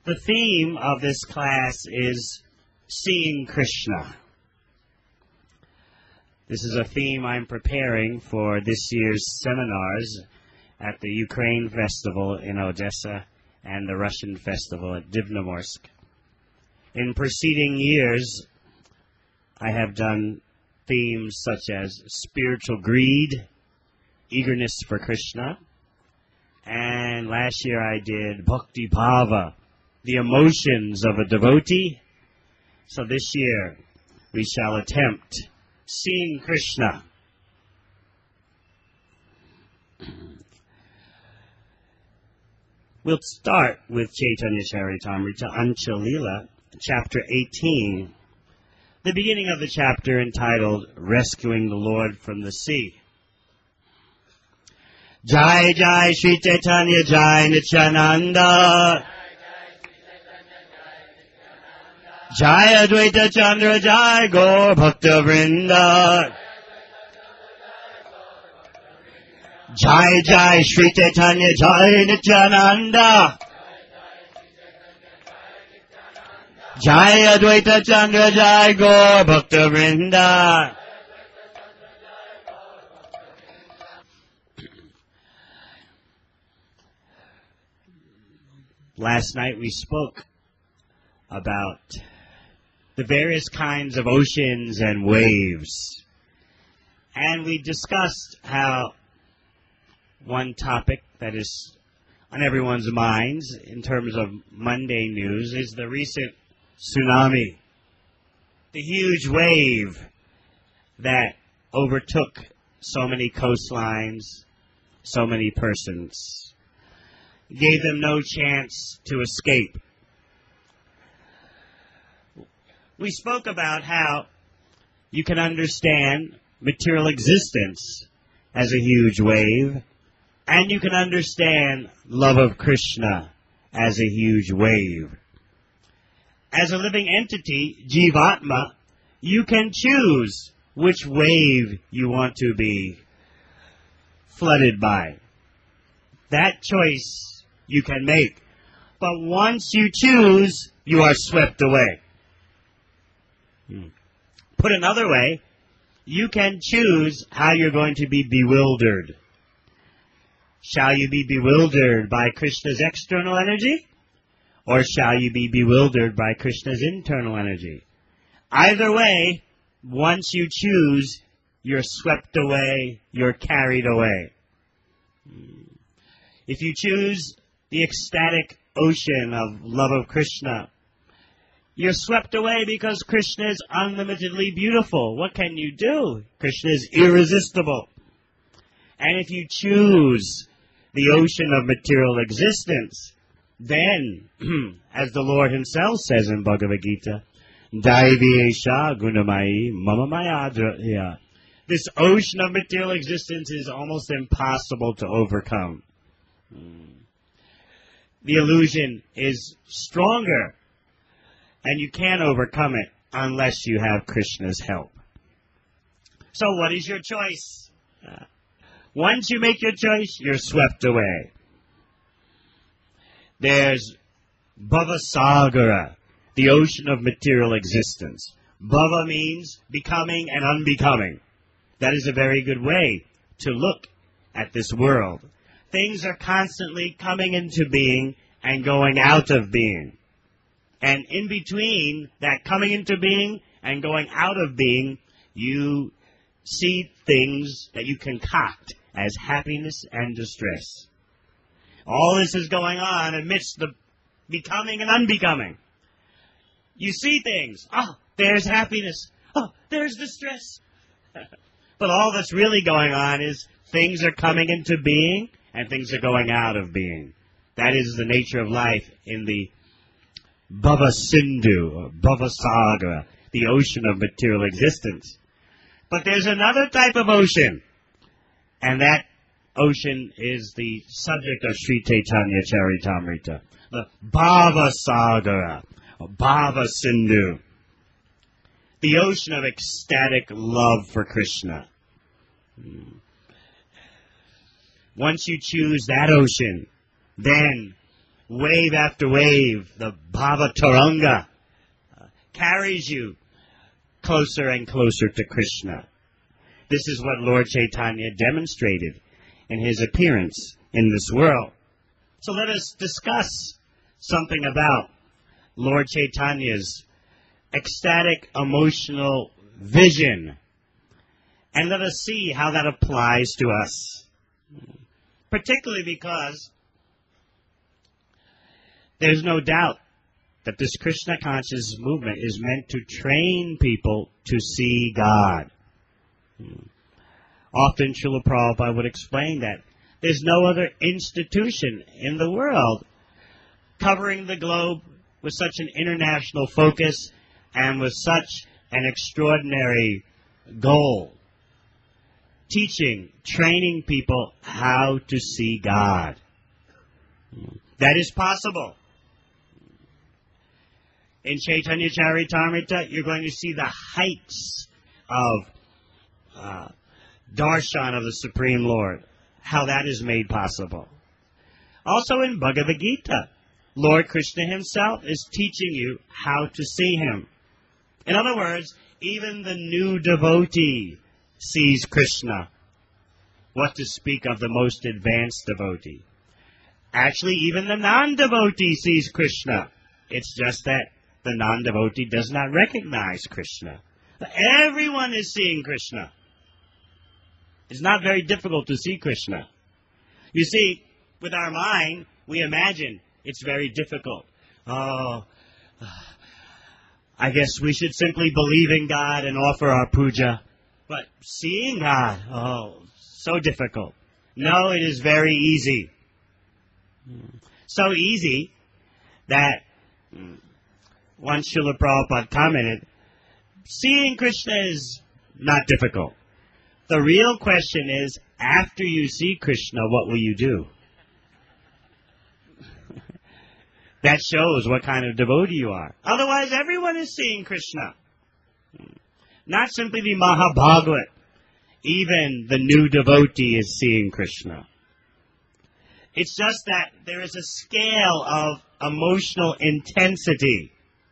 The theme of this class is Seeing Krishna. This is a theme I'm preparing for this year's seminars at the Ukraine Festival in Odessa and the Russian Festival at Divnomorsk. In preceding years, I have done themes such as spiritual greed, eagerness for Krishna, and last year I did Bhakti Bhava, the emotions of a devotee. So this year we shall attempt Seeing Krishna. We'll start with Chaitanya Charitamrita, Ancha Lila, chapter 18, the beginning of the chapter entitled Rescuing the Lord from the Sea. Jai Jai Shri Chaitanya Jai Nityananda Jai Advaita Chandra Jai Gaur Bhakta Vrinda Jai Jai Shri Chaitanya Jai Nityananda Jai Advaita Chandra Jai Gaur Bhakta Vrinda. Last night we spoke about the various kinds of oceans and waves. And we discussed how one topic that is on everyone's minds in terms of Monday news is the recent tsunami, the huge wave that overtook so many coastlines, so many persons, gave them no chance to escape. We spoke about how you can understand material existence as a huge wave, and you can understand love of Krishna as a huge wave. As a living entity, Jivatma, you can choose which wave you want to be flooded by. That choice you can make. But once you choose, you are swept away. Put another way, you can choose how you're going to be bewildered. Shall you be bewildered by Krishna's external energy? Or shall you be bewildered by Krishna's internal energy? Either way, once you choose, you're swept away, you're carried away. If you choose the ecstatic ocean of love of Krishna, you're swept away because Krishna is unlimitedly beautiful. What can you do? Krishna is irresistible. And if you choose the ocean of material existence, then, as the Lord himself says in Bhagavad Gita, Daivyesha gunamayi mama mayadra. This ocean of material existence is almost impossible to overcome. The illusion is stronger, and you can't overcome it unless you have Krishna's help. So what is your choice? Once you make your choice, you're swept away. There's Bhavasagara, the ocean of material existence. Bhava means becoming and unbecoming. That is a very good way to look at this world. Things are constantly coming into being and going out of being. And in between that coming into being and going out of being, you see things that you concoct as happiness and distress. All this is going on amidst the becoming and unbecoming. You see things. Oh, there's happiness. Oh, there's distress. But all that's really going on is things are coming into being and things are going out of being. That is the nature of life in the Bhava Sindhu, or Bhava Saga, the ocean of material existence. But there's another type of ocean, and that ocean is the subject of Sri Chaitanya Charitamrita, the Bhava Saga, or Bhava Sindhu, the ocean of ecstatic love for Krishna. Once you choose that ocean, then wave after wave, the Bhava Taranga, carries you closer and closer to Krishna. This is what Lord Chaitanya demonstrated in his appearance in this world. So let us discuss something about Lord Chaitanya's ecstatic emotional vision, and let us see how that applies to us. Particularly because there's no doubt that this Krishna conscious movement is meant to train people to see God. Often Srila Prabhupada would explain that there's no other institution in the world covering the globe with such an international focus and with such an extraordinary goal. Teaching, training people how to see God. That is possible. In Chaitanya Charitamrita, you're going to see the heights of darshan of the Supreme Lord, how that is made possible. Also in Bhagavad Gita, Lord Krishna himself is teaching you how to see him. In other words, even the new devotee sees Krishna. What to speak of the most advanced devotee? Actually, even the non-devotee sees Krishna. It's just that the non-devotee does not recognize Krishna. Everyone is seeing Krishna. It's not very difficult to see Krishna. You see, with our mind, we imagine it's very difficult. Oh, I guess we should simply believe in God and offer our puja. But seeing God, oh, so difficult. No, it is very easy. So easy that once Srila Prabhupada commented, seeing Krishna is not difficult. The real question is, after you see Krishna, what will you do? That shows what kind of devotee you are. Otherwise, everyone is seeing Krishna. Not simply the Mahabhagavat. Even the new devotee is seeing Krishna. It's just that there is a scale of emotional intensity.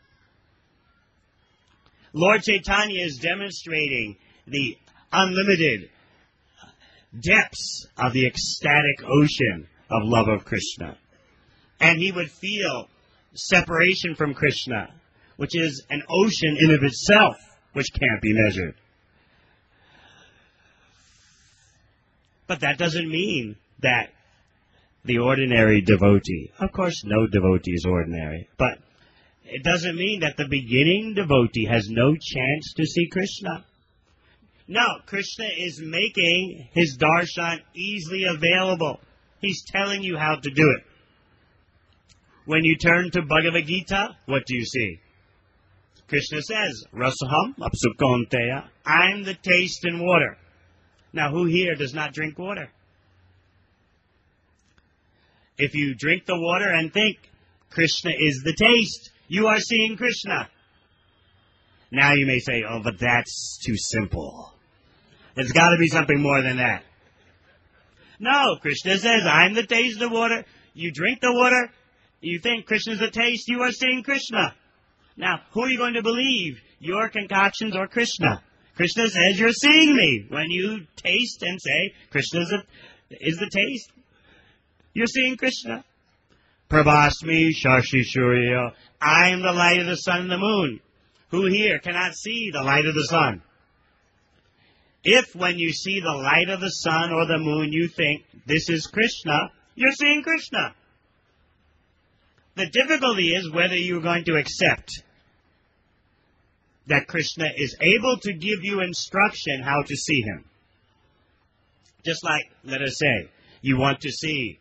Lord Chaitanya is demonstrating the unlimited depths of the ecstatic ocean of love of Krishna. And he would feel separation from Krishna, which is an ocean in of itself, which can't be measured. But that doesn't mean that the ordinary devotee, of course no devotee is ordinary, but it doesn't mean that the beginning devotee has no chance to see Krishna. No, Krishna is making his darshan easily available. He's telling you how to do it. When you turn to Bhagavad Gita, what do you see? Krishna says, Rasaham apsukonteya, I'm the taste in water. Now, who here does not drink water? If you drink the water and think Krishna is the taste, you are seeing Krishna. Now you may say, oh, but that's too simple. There's got to be something more than that. No, Krishna says, I'm the taste of water. You drink the water, you think Krishna's the taste, you are seeing Krishna. Now, who are you going to believe? Your concoctions or Krishna? Krishna says, you're seeing me. When you taste and say, Krishna is the taste, you're seeing Krishna. Prabhasmi Shashi Shurya, I am the light of the sun and the moon. Who here cannot see the light of the sun? If when you see the light of the sun or the moon you think, this is Krishna, you're seeing Krishna. The difficulty is whether you're going to accept that Krishna is able to give you instruction how to see him. Just like, let us say, you want to see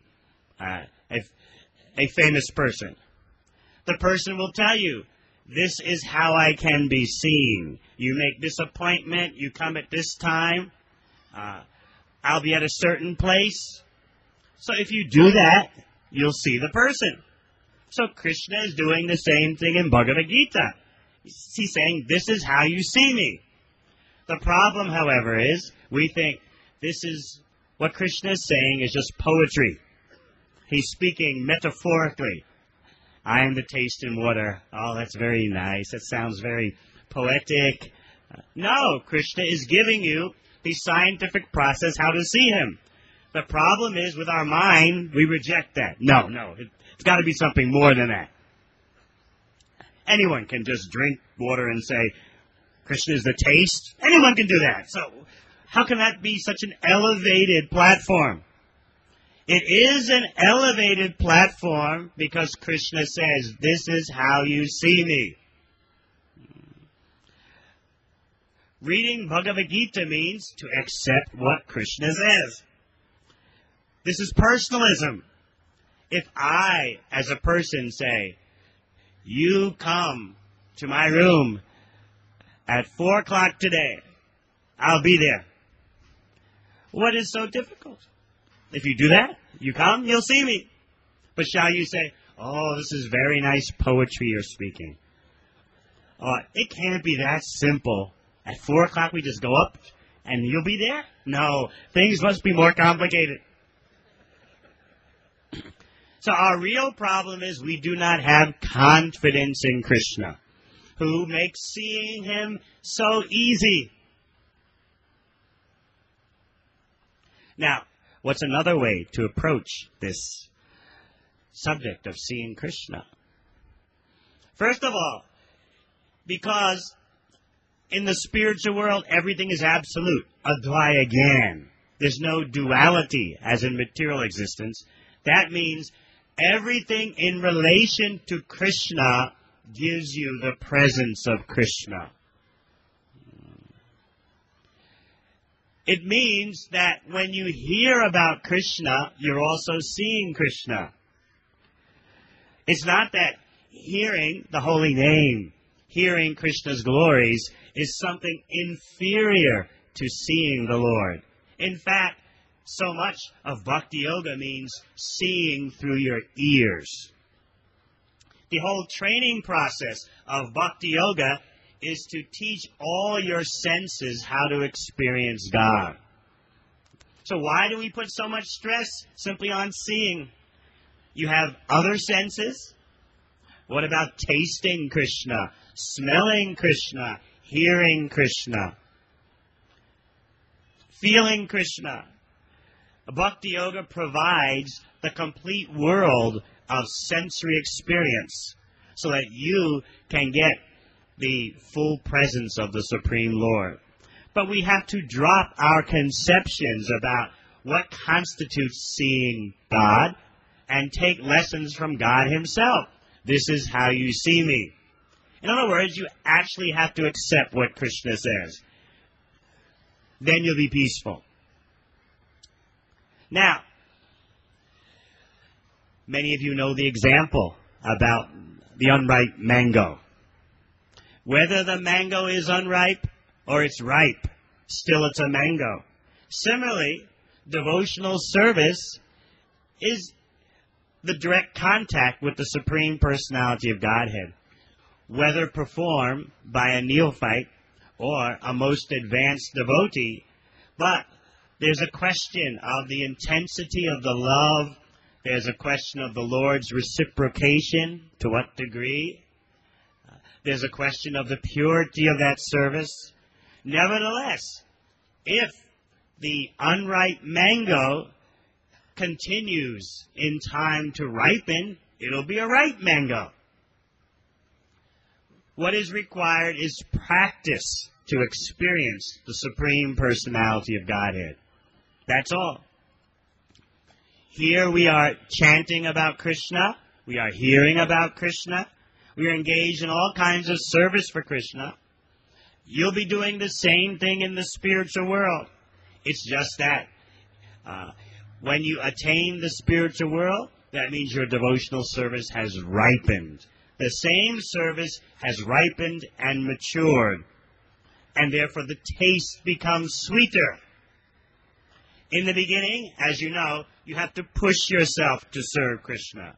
a famous person. The person will tell you, this is how I can be seen. You make this appointment, you come at this time, I'll be at a certain place. So if you do that, you'll see the person. So Krishna is doing the same thing in Bhagavad Gita. He's saying, this is how you see me. The problem, however, is we think this is what Krishna is saying is just poetry. He's speaking metaphorically. I am the taste in water. Oh, that's very nice. That sounds very poetic. No, Krishna is giving you the scientific process how to see him. The problem is with our mind, we reject that. No, it's got to be something more than that. Anyone can just drink water and say, Krishna is the taste. Anyone can do that. So how can that be such an elevated platform? It is an elevated platform because Krishna says, this is how you see me. Reading Bhagavad Gita means to accept what Krishna says. This is personalism. If I, as a person, say, you come to my room at 4 o'clock today, I'll be there. What is so difficult? If you do that, you come, you'll see me. But shall you say, oh, this is very nice poetry you're speaking. It can't be that simple. At 4 o'clock we just go up and you'll be there? No, things must be more complicated. So our real problem is we do not have confidence in Krishna, who makes seeing him so easy. Now, what's another way to approach this subject of seeing Krishna? First of all, because in the spiritual world, everything is absolute, advaya gyan. There's no duality as in material existence. That means everything in relation to Krishna gives you the presence of Krishna. It means that when you hear about Krishna, you're also seeing Krishna. It's not that hearing the holy name, hearing Krishna's glories, is something inferior to seeing the Lord. In fact, so much of Bhakti Yoga means seeing through your ears. The whole training process of Bhakti Yoga is to teach all your senses how to experience God. So why do we put so much stress simply on seeing? You have other senses. What about tasting Krishna, smelling Krishna, hearing Krishna, feeling Krishna? Bhakti Yoga provides the complete world of sensory experience so that you can get the full presence of the Supreme Lord. But we have to drop our conceptions about what constitutes seeing God and take lessons from God himself. This is how you see me. In other words, you actually have to accept what Krishna says. Then you'll be peaceful. Now, many of you know the example about the unripe mango. Whether the mango is unripe or it's ripe, still it's a mango. Similarly, devotional service is the direct contact with the Supreme Personality of Godhead, whether performed by a neophyte or a most advanced devotee. But there's a question of the intensity of the love. There's a question of the Lord's reciprocation, to what degree. There's a question of the purity of that service. Nevertheless, if the unripe mango continues in time to ripen, it'll be a ripe mango. What is required is practice to experience the Supreme Personality of Godhead. That's all. Here we are chanting about Krishna. We are hearing about Krishna. We are engaged in all kinds of service for Krishna. You'll be doing the same thing in the spiritual world. It's just that when you attain the spiritual world, that means your devotional service has ripened. The same service has ripened and matured, and therefore the taste becomes sweeter. In the beginning, as you know, you have to push yourself to serve Krishna.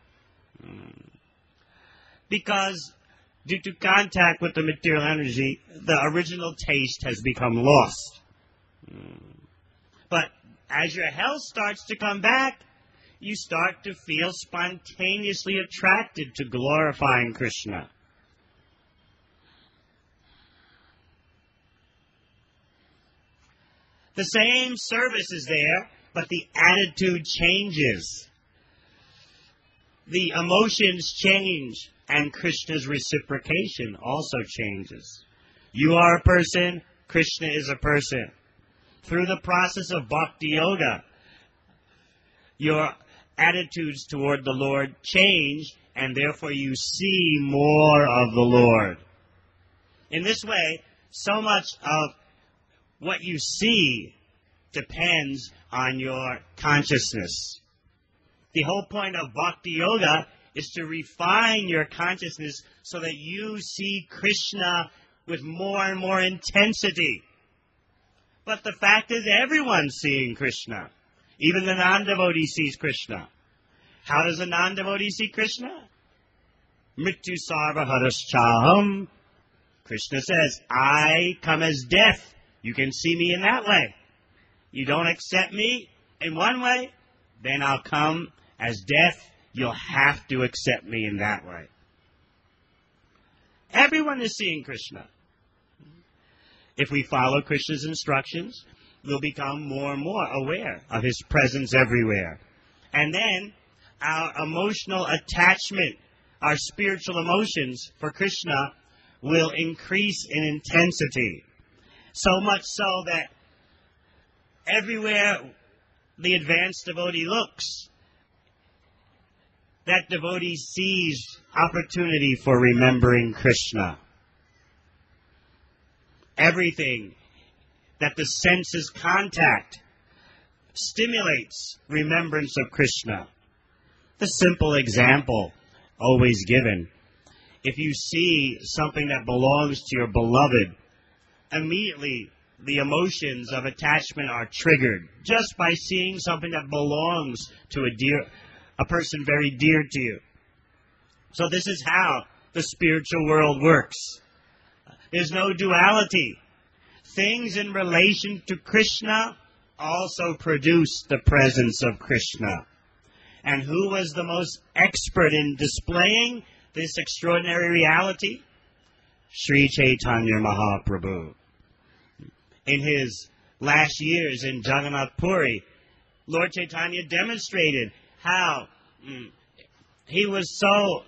Because due to contact with the material energy, the original taste has become lost. But as your health starts to come back, you start to feel spontaneously attracted to glorifying Krishna. The same service is there, but the attitude changes. The emotions change, and Krishna's reciprocation also changes. You are a person, Krishna is a person. Through the process of bhakti yoga, your attitudes toward the Lord change, and therefore you see more of the Lord. In this way, so much of what you see depends on your consciousness. The whole point of bhakti yoga is to refine your consciousness so that you see Krishna with more and more intensity. But the fact is, everyone's seeing Krishna. Even the non-devotee sees Krishna. How does a non-devotee see Krishna? Mrityu sarva haraschaham. Krishna says, I come as death. You can see me in that way. You don't accept me in one way, then I'll come as death. You'll have to accept me in that way. Everyone is seeing Krishna. If we follow Krishna's instructions, we'll become more and more aware of his presence everywhere. And then our emotional attachment, our spiritual emotions for Krishna will increase in intensity. So much so that everywhere the advanced devotee looks, that devotee sees opportunity for remembering Krishna. Everything that the senses contact stimulates remembrance of Krishna. The simple example always given: if you see something that belongs to your beloved, immediately the emotions of attachment are triggered just by seeing something that belongs to a person very dear to you. So this is how the spiritual world works. There's no duality. Things in relation to Krishna also produce the presence of Krishna. And who was the most expert in displaying this extraordinary reality? Sri Chaitanya Mahaprabhu. In his last years in Jagannath Puri, Lord Chaitanya demonstrated how he was so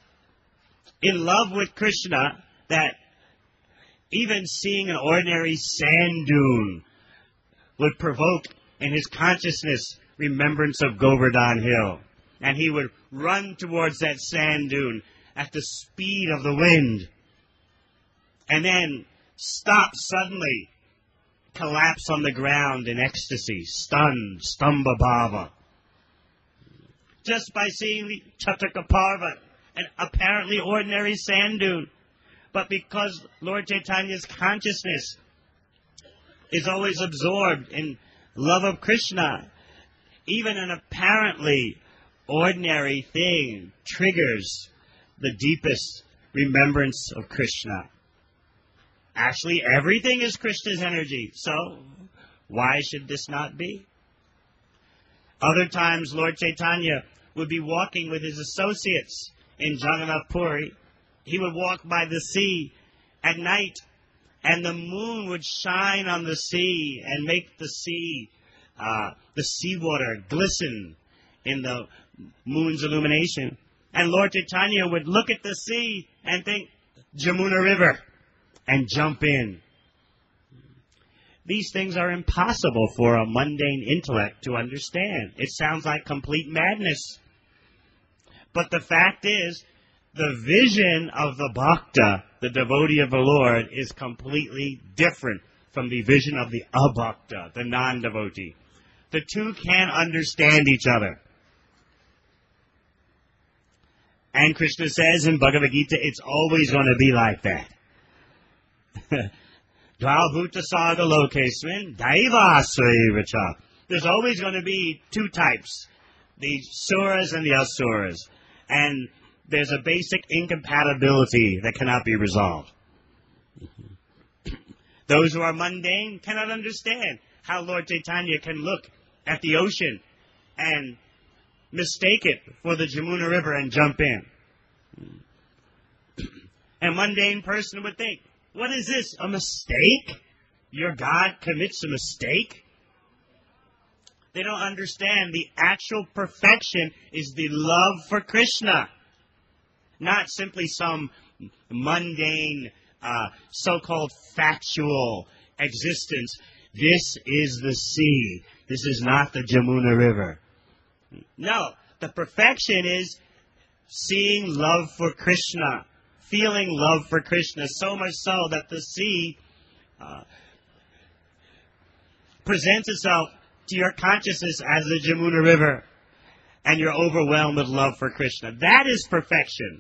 in love with Krishna that even seeing an ordinary sand dune would provoke in his consciousness remembrance of Govardhan Hill. And he would run towards that sand dune at the speed of the wind, and then stop suddenly, collapse on the ground in ecstasy, stunned, stamba bhava. Just by seeing the Chataka Parvat, an apparently ordinary sand dune. But because Lord Chaitanya's consciousness is always absorbed in love of Krishna, even an apparently ordinary thing triggers the deepest remembrance of Krishna. Actually, everything is Krishna's energy, so why should this not be? Other times, Lord Chaitanya would be walking with his associates in Jagannath Puri. He would walk by the sea at night, and the moon would shine on the sea and make the seawater glisten in the moon's illumination. And Lord Chaitanya would look at the sea and think, Jamuna River, and jump in. These things are impossible for a mundane intellect to understand. It sounds like complete madness. But the fact is, the vision of the bhakta, the devotee of the Lord, is completely different from the vision of the abhakta, the non-devotee. The two can't understand each other. And Krishna says in Bhagavad Gita, it's always going to be like that. Dvaibhuta saga lokesmin daivasraivacha. There's always going to be two types, the suras and the asuras. And there's a basic incompatibility that cannot be resolved. Those who are mundane cannot understand how Lord Chaitanya can look at the ocean and mistake it for the Jamuna River and jump in. A mundane person would think, what is this, a mistake? Your God commits a mistake? They don't understand the actual perfection is the love for Krishna, not simply some mundane, so-called factual existence. This is the sea. This is not the Jamuna River. No, the perfection is seeing love for Krishna, feeling love for Krishna, so much so that the sea presents itself to your consciousness as the Jamuna River, and you're overwhelmed with love for Krishna. That is perfection.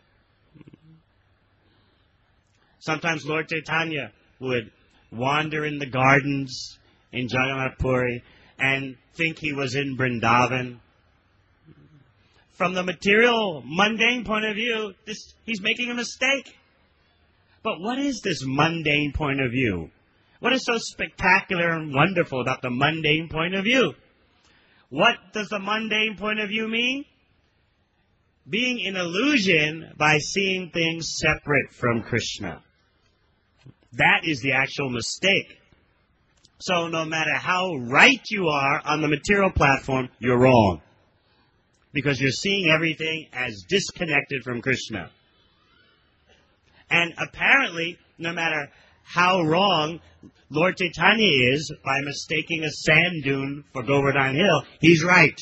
Sometimes Lord Chaitanya would wander in the gardens in Jagannath Puri and think he was in Vrindavan. From the material, mundane point of view, he's making a mistake. But what is this mundane point of view? What is so spectacular and wonderful about the mundane point of view? What does the mundane point of view mean? Being in illusion by seeing things separate from Krishna. That is the actual mistake. So no matter how right you are on the material platform, you're wrong. Because you're seeing everything as disconnected from Krishna. And apparently, no matter how wrong Lord Chaitanya is by mistaking a sand dune for Govardhan Hill, he's right.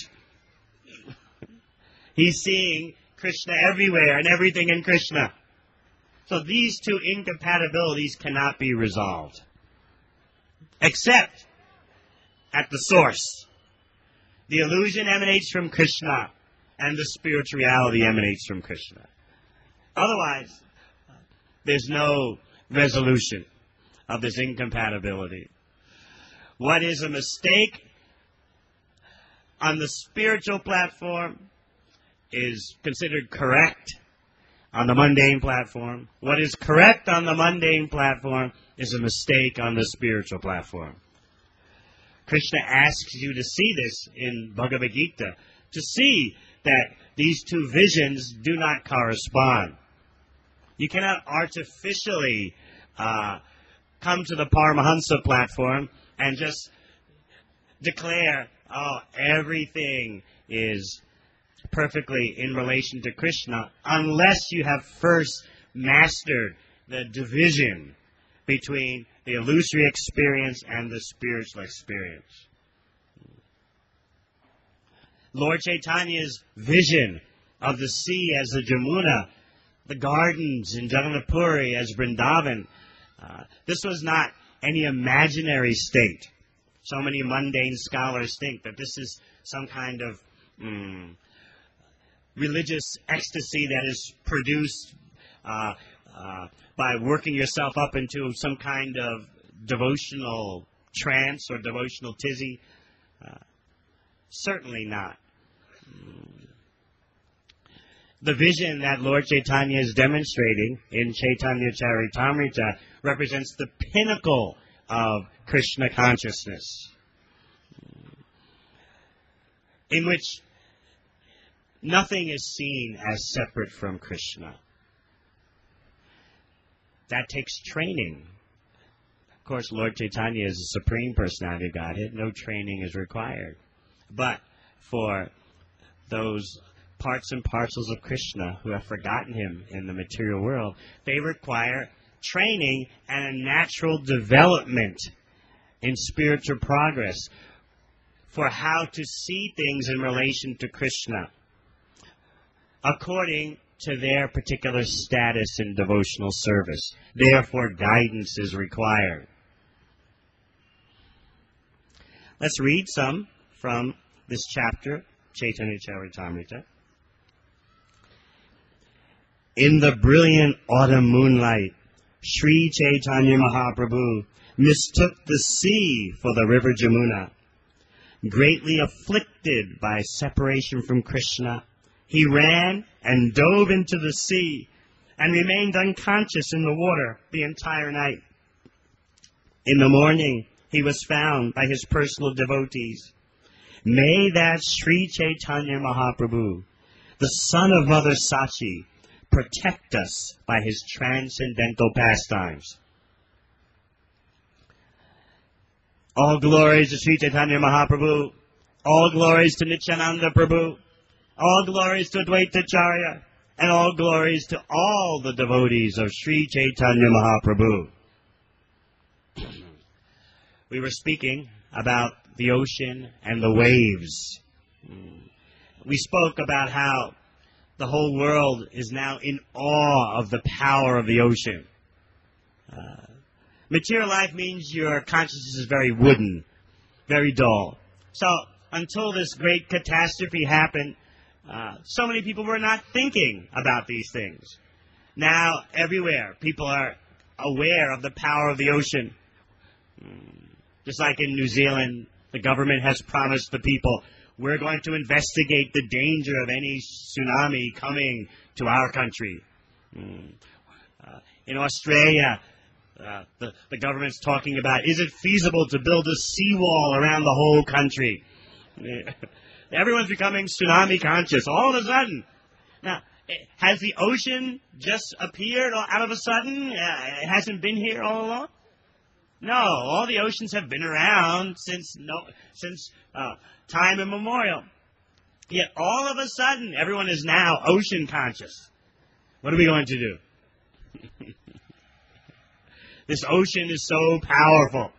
He's seeing Krishna everywhere and everything in Krishna. So these two incompatibilities cannot be resolved. Except at the source. The illusion emanates from Krishna, and the spirituality emanates from Krishna. Otherwise, there's no resolution of this incompatibility. What is a mistake on the spiritual platform is considered correct on the mundane platform. What is correct on the mundane platform is a mistake on the spiritual platform. Krishna asks you to see this in Bhagavad Gita, to see that these two visions do not correspond. You cannot artificially come to the Paramahansa platform and just declare, oh, everything is perfectly in relation to Krishna, unless you have first mastered the division between the illusory experience and the spiritual experience. Lord Chaitanya's vision of the sea as the Jamuna, the gardens in Jagannath Puri as Vrindavan, this was not any imaginary state. So many mundane scholars think that this is some kind of religious ecstasy that is produced by working yourself up into some kind of devotional trance or devotional tizzy. Certainly not. The vision that Lord Chaitanya is demonstrating in Chaitanya Charitamrita represents the pinnacle of Krishna consciousness, in which nothing is seen as separate from Krishna. That takes training. Of course, Lord Chaitanya is the Supreme Personality of Godhead. No training is required. But for those parts and parcels of Krishna who have forgotten him in the material world, they require training and a natural development in spiritual progress for how to see things in relation to Krishna according to their particular status in devotional service. Therefore, guidance is required. Let's read some from this chapter, Chaitanya Charitamrita. In the brilliant autumn moonlight, Sri Chaitanya Mahaprabhu mistook the sea for the river Jamuna. Greatly afflicted by separation from Krishna, he ran and dove into the sea and remained unconscious in the water the entire night. In the morning, he was found by his personal devotees, May that Sri Chaitanya Mahaprabhu, the son of Mother Sachi, protect us by his transcendental pastimes. All glories to Sri Chaitanya Mahaprabhu. All glories to Nityananda Prabhu. All glories to Advaitacharya. And all glories to all the devotees of Sri Chaitanya Mahaprabhu. We were speaking about the ocean and the waves. We spoke about how the whole world is now in awe of the power of the ocean. Material life means your consciousness is very wooden, very dull. So until this great catastrophe happened, so many people were not thinking about these things. Now, everywhere, people are aware of the power of the ocean. Just like in New Zealand, the government has promised the people, we're going to investigate the danger of any tsunami coming to our country. In Australia, the government's talking about, is it feasible to build a seawall around the whole country? Everyone's becoming tsunami conscious all of a sudden. Now, has the ocean just appeared out of a sudden? It hasn't been here all along? No, all the oceans have been around since time immemorial. Yet all of a sudden, everyone is now ocean conscious. What are we going to do? This ocean is so powerful.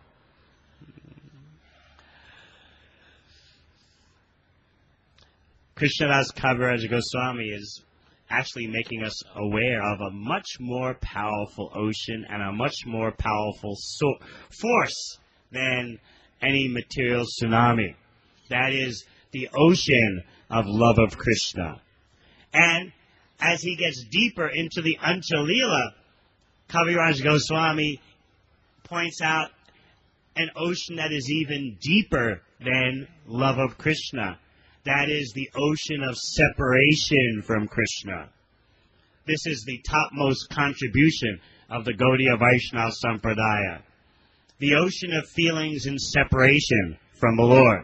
Krishnadas Kaviraj Goswami is actually making us aware of a much more powerful ocean and a much more powerful force than any material tsunami. That is the ocean of love of Krishna. And as he gets deeper into the Anchalila, Kaviraj Goswami points out an ocean that is even deeper than love of Krishna. That is the ocean of separation from Krishna. This is the topmost contribution of the Gaudiya Vaishnava Sampradaya. The ocean of feelings in separation from the Lord.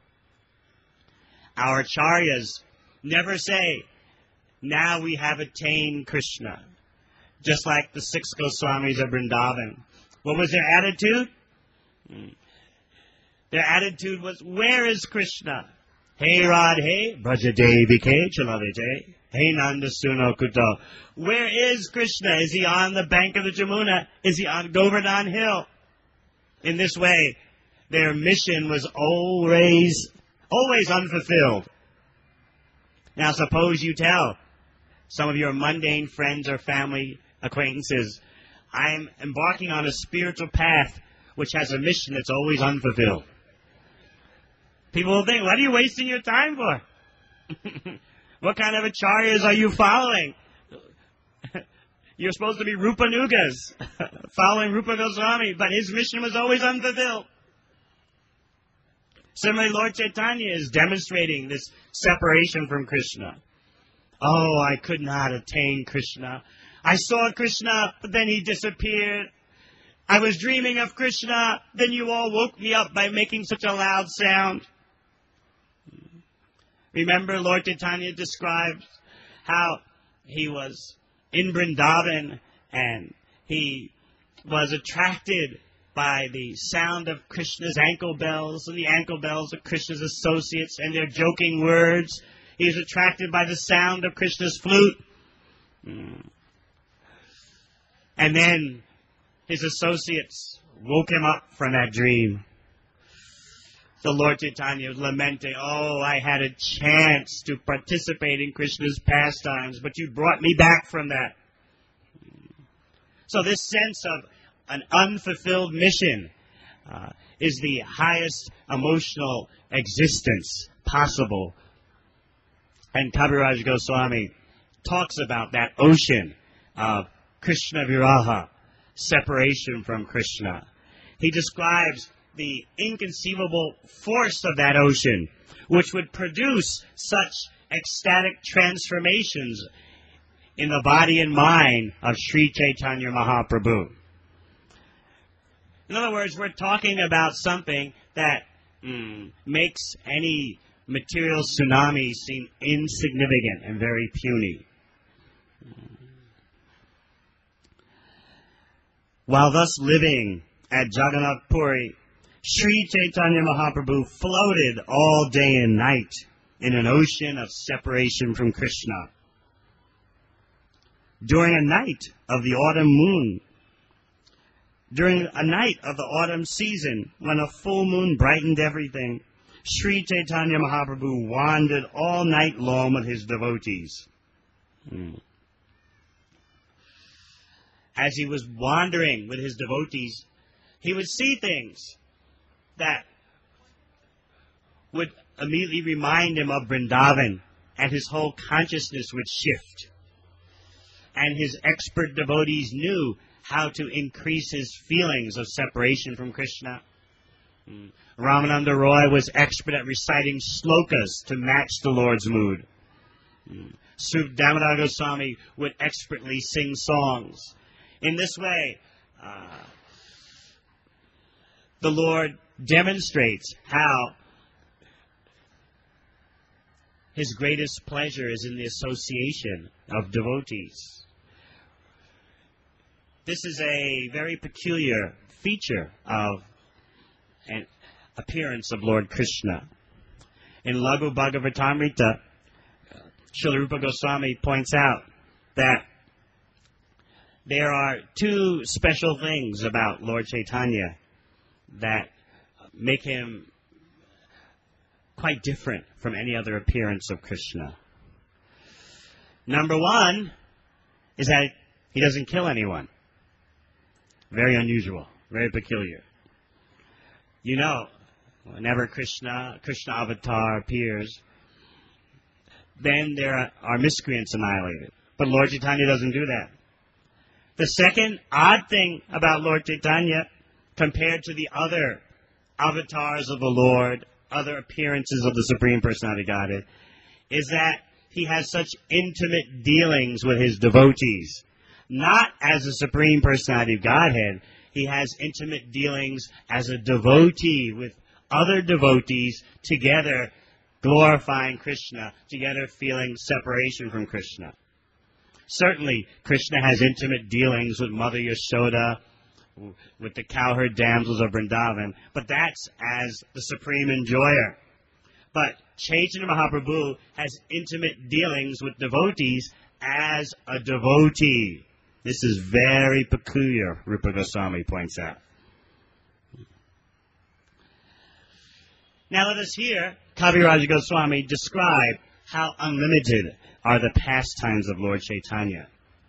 Our acharyas never say, now we have attained Krishna. Just like the 6 Goswamis of Vrindavan. What was their attitude? Their attitude was, where is Krishna? Hey Radhe, Brajadevi Ke Chalavite, Hey Nanda Suno Kuto. Where is Krishna? Is he on the bank of the Jamuna? Is he on Govardhan Hill? In this way, their mission was always unfulfilled. Now suppose you tell some of your mundane friends or family acquaintances, I am embarking on a spiritual path which has a mission that's always unfulfilled. People will think, what are you wasting your time for? What kind of acharyas are you following? You're supposed to be Rupanugas, following Rupa Goswami, but his mission was always unfulfilled. Similarly, Lord Chaitanya is demonstrating this separation from Krishna. Oh, I could not attain Krishna. I saw Krishna, but then he disappeared. I was dreaming of Krishna, then you all woke me up by making such a loud sound. Remember, Lord Chaitanya describes how he was in Vrindavan and he was attracted by the sound of Krishna's ankle bells and the ankle bells of Krishna's associates and their joking words. He was attracted by the sound of Krishna's flute. And then his associates woke him up from that dream. The Lord Chaitanya was lamenting, oh, I had a chance to participate in Krishna's pastimes, but you brought me back from that. So this sense of an unfulfilled mission is the highest emotional existence possible. And Kaviraj Goswami talks about that ocean of Krishna Viraha, separation from Krishna. He describes the inconceivable force of that ocean, which would produce such ecstatic transformations in the body and mind of Sri Chaitanya Mahaprabhu. In other words, we're talking about something that makes any material tsunami seem insignificant and very puny. While thus living at Jagannath Puri, Sri Chaitanya Mahaprabhu floated all day and night in an ocean of separation from Krishna. During a night of the autumn season, when a full moon brightened everything, Sri Chaitanya Mahaprabhu wandered all night long with his devotees. As he was wandering with his devotees, he would see things that would immediately remind him of Vrindavan, and his whole consciousness would shift. And his expert devotees knew how to increase his feelings of separation from Krishna. Ramananda Roy was expert at reciting slokas to match the Lord's mood. Sri Damodar Goswami would expertly sing songs. In this way, the Lord demonstrates how his greatest pleasure is in the association of devotees. This is a very peculiar feature of an appearance of Lord Krishna. In Laghu Bhagavatamrita, Srila Rupa Goswami points out that there are two special things about Lord Chaitanya that make him quite different from any other appearance of Krishna. Number one is that he doesn't kill anyone. Very unusual, very peculiar. You know, whenever Krishna avatar appears, then there are miscreants annihilated. But Lord Chaitanya doesn't do that. The second odd thing about Lord Chaitanya, compared to the other avatars of the Lord, other appearances of the Supreme Personality of Godhead, is that he has such intimate dealings with his devotees. Not as a Supreme Personality of Godhead, he has intimate dealings as a devotee with other devotees, together glorifying Krishna, together feeling separation from Krishna. Certainly, Krishna has intimate dealings with Mother Yashoda, with the cowherd damsels of Vrindavan, but that's as the supreme enjoyer. But Chaitanya Mahaprabhu has intimate dealings with devotees as a devotee. This is very peculiar, Rupa Goswami points out. Now let us hear Kaviraj Goswami describe how unlimited are the pastimes of Lord Chaitanya.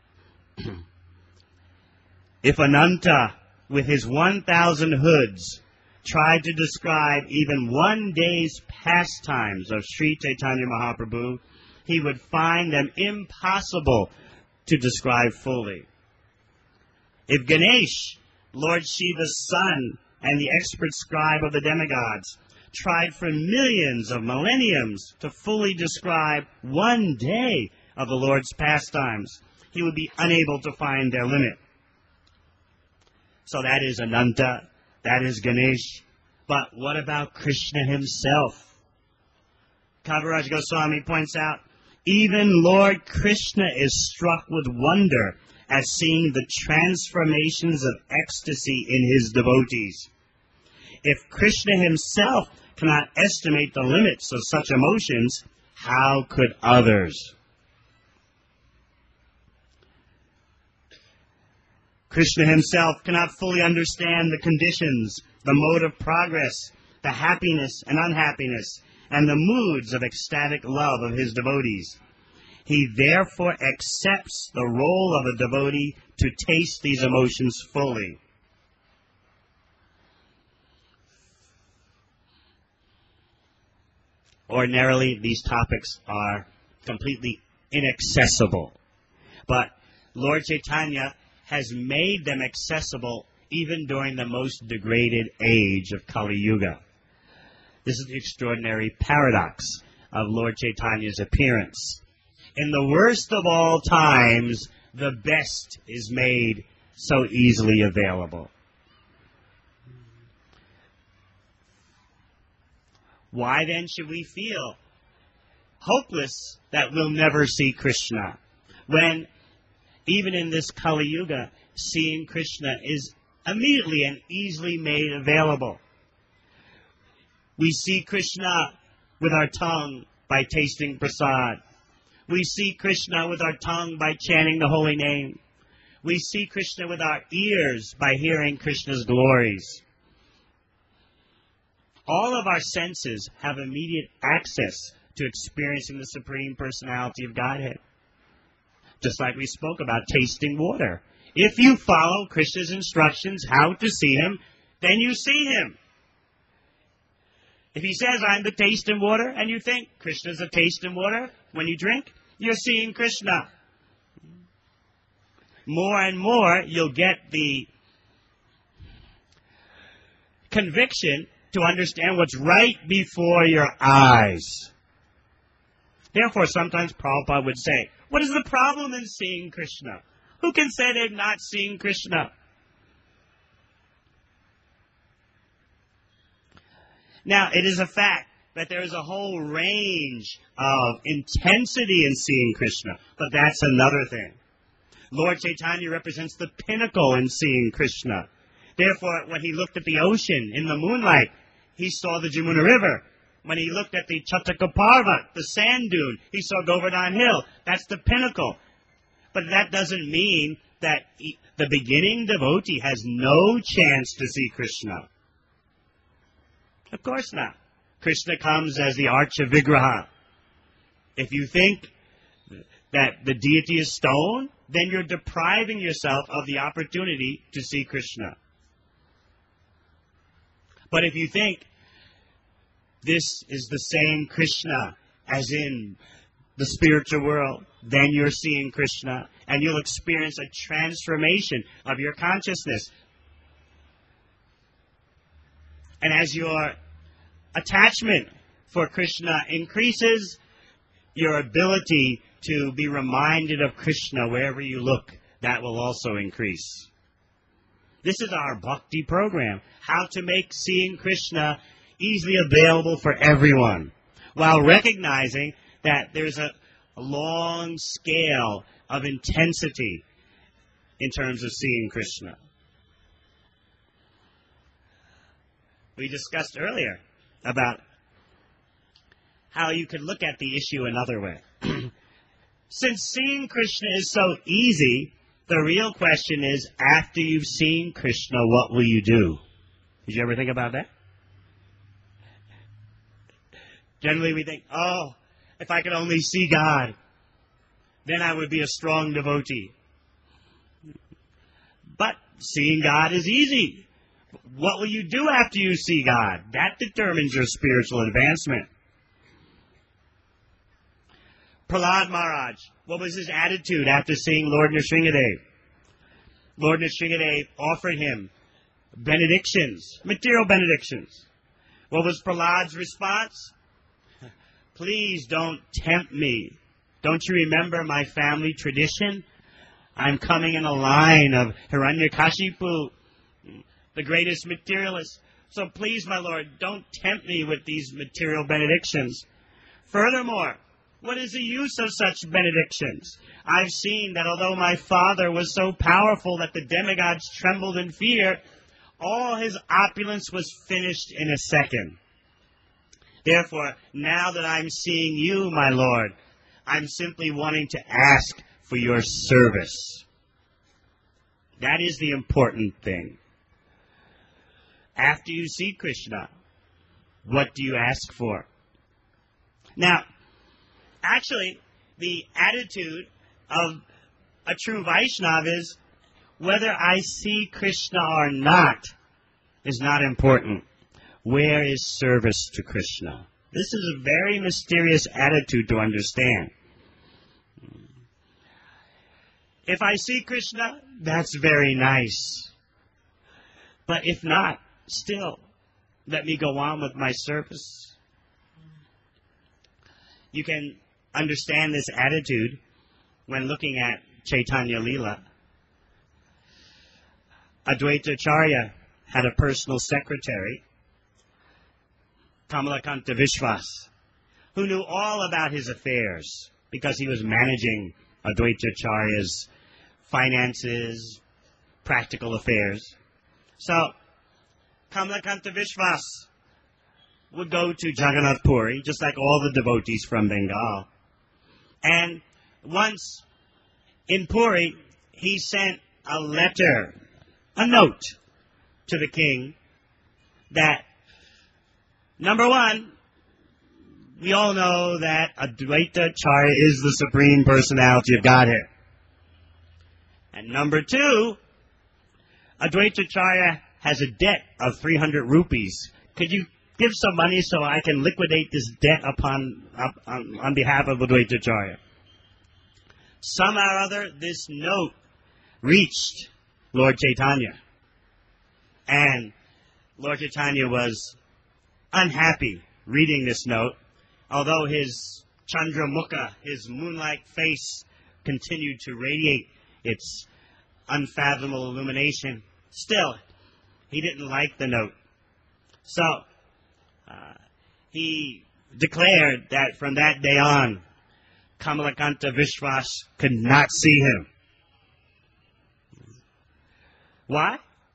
If Ananta, with his 1,000 hoods, tried to describe even one day's pastimes of Sri Chaitanya Mahaprabhu, he would find them impossible to describe fully. If Ganesh, Lord Shiva's son and the expert scribe of the demigods, tried for millions of millenniums to fully describe one day of the Lord's pastimes, he would be unable to find their limit. So that is Ananta, that is Ganesh. But what about Krishna himself? Kaviraj Goswami points out, even Lord Krishna is struck with wonder at seeing the transformations of ecstasy in his devotees. If Krishna himself cannot estimate the limits of such emotions, how could others? Krishna himself cannot fully understand the conditions, the mode of progress, the happiness and unhappiness, and the moods of ecstatic love of his devotees. He therefore accepts the role of a devotee to taste these emotions fully. Ordinarily, these topics are completely inaccessible. But Lord Chaitanya has made them accessible even during the most degraded age of Kali Yuga. This is the extraordinary paradox of Lord Chaitanya's appearance. In the worst of all times, the best is made so easily available. Why then should we feel hopeless that we'll never see Krishna, when even in this Kali Yuga, seeing Krishna is immediately and easily made available? We see Krishna with our tongue by tasting prasad. We see Krishna with our tongue by chanting the holy name. We see Krishna with our ears by hearing Krishna's glories. All of our senses have immediate access to experiencing the Supreme Personality of Godhead. Just like we spoke about tasting water. If you follow Krishna's instructions how to see him, then you see him. If he says, I'm the taste in water, and you think Krishna's the taste in water when you drink, you're seeing Krishna. More and more, you'll get the conviction to understand what's right before your eyes. Therefore, sometimes Prabhupada would say, what is the problem in seeing Krishna? Who can say they've not seen Krishna? Now, it is a fact that there is a whole range of intensity in seeing Krishna, but that's another thing. Lord Chaitanya represents the pinnacle in seeing Krishna. Therefore, when he looked at the ocean in the moonlight, he saw the Jamuna River. When he looked at the Chataka Parvat, the sand dune, he saw Govardhan Hill. That's the pinnacle. But that doesn't mean that the beginning devotee has no chance to see Krishna. Of course not. Krishna comes as the Archa Vigraha. If you think that the deity is stone, then you're depriving yourself of the opportunity to see Krishna. But if you think this is the same Krishna as in the spiritual world, then you're seeing Krishna, and you'll experience a transformation of your consciousness. And as your attachment for Krishna increases, your ability to be reminded of Krishna wherever you look, that will also increase. This is our bhakti program, how to make seeing Krishna easily available for everyone, while recognizing that there's a long scale of intensity in terms of seeing Krishna. We discussed earlier about how you could look at the issue another way. Since seeing Krishna is so easy, the real question is, after you've seen Krishna, what will you do? Did you ever think about that? Generally we think, oh, if I could only see God, then I would be a strong devotee. But seeing God is easy. What will you do after you see God? That determines your spiritual advancement. Prahlad Maharaj, what was his attitude after seeing Lord Nrsingadev? Lord Nrsingadev offered him benedictions, material benedictions. What was Prahlad's response? Please don't tempt me. Don't you remember my family tradition? I'm coming in a line of Hiranyakashipu, the greatest materialist. So please, my Lord, don't tempt me with these material benedictions. Furthermore, what is the use of such benedictions? I've seen that although my father was so powerful that the demigods trembled in fear, all his opulence was finished in a second. Therefore, now that I'm seeing you, my Lord, I'm simply wanting to ask for your service. That is the important thing. After you see Krishna, what do you ask for? Now, actually, the attitude of a true Vaishnava is, whether I see Krishna or not is not important. Where is service to Krishna? This is a very mysterious attitude to understand. If I see Krishna, that's very nice. But if not, still, let me go on with my service. You can understand this attitude when looking at Chaitanya Leela. Advaita Acharya had a personal secretary, Kamalakanta Vishwas, who knew all about his affairs because he was managing Advaitacharya's finances, practical affairs. So, Kamalakanta Vishwas would go to Jagannath Puri, just like all the devotees from Bengal. And once in Puri, he sent a letter, a note to the king that, number one, we all know that Advaitacharya is the Supreme Personality of Godhead. And number two, Advaitacharya has a debt of 300 rupees. Could you give some money so I can liquidate this debt on behalf of Advaitacharya? Somehow or other, this note reached Lord Chaitanya. And Lord Chaitanya was unhappy reading this note, although his Chandramukha, his moon-like face, continued to radiate its unfathomable illumination. Still, he didn't like the note. So, he declared that from that day on, Kamalakanta Vishwas could not see him. Why?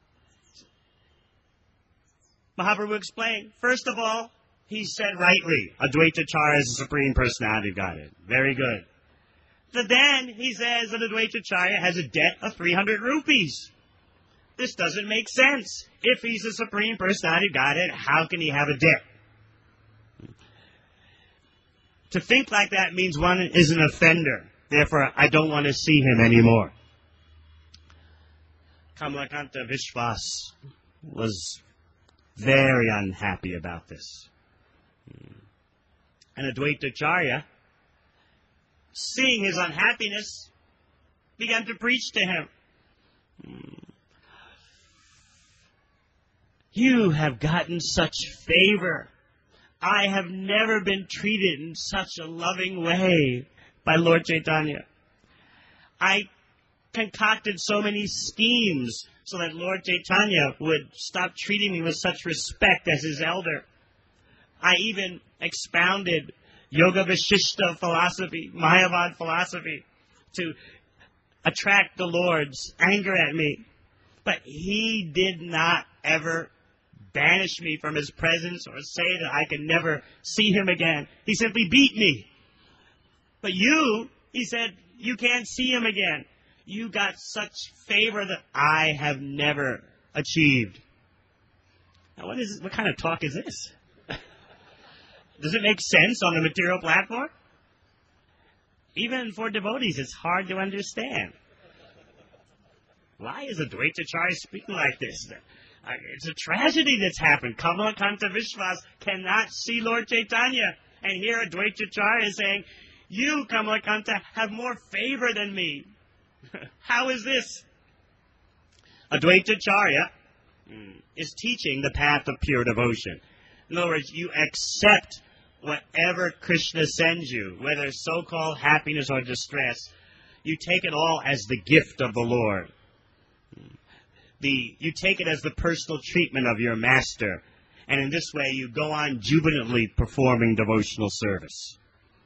Mahaprabhu explained, first of all, he said rightly, Advaitacharya is the Supreme Personality of Godhead. Very good. But then he says that Advaitacharya has a debt of 300 rupees. This doesn't make sense. If he's the Supreme Personality of Godhead, how can he have a debt? To think like that means one is an offender. Therefore, I don't want to see him anymore. Kamalakanta Vishwas was very unhappy about this. And Advaitacharya, seeing his unhappiness, began to preach to him. You have gotten such favor. I have never been treated in such a loving way by Lord Chaitanya. I concocted so many schemes so that Lord Chaitanya would stop treating me with such respect as his elder. I even expounded Yoga Vishishta philosophy, Mayavad philosophy, to attract the Lord's anger at me. But he did not ever banish me from his presence or say that I could never see him again. He simply beat me. But you, he said, you can't see him again. You got such favor that I have never achieved. Now, what kind of talk is this? Does it make sense on the material platform? Even for devotees, it's hard to understand. Why is Advaitacharya speaking like this? It's a tragedy that's happened. Kamalakanta Vishwas cannot see Lord Chaitanya. And here Advaitacharya is saying, you, Kamalakanta, have more favor than me. How is this? Advaitacharya is teaching the path of pure devotion. In other words, you accept whatever Krishna sends you, whether so-called happiness or distress. You take it all as the gift of the Lord. You take it as the personal treatment of your master. And in this way, you go on jubilantly performing devotional service.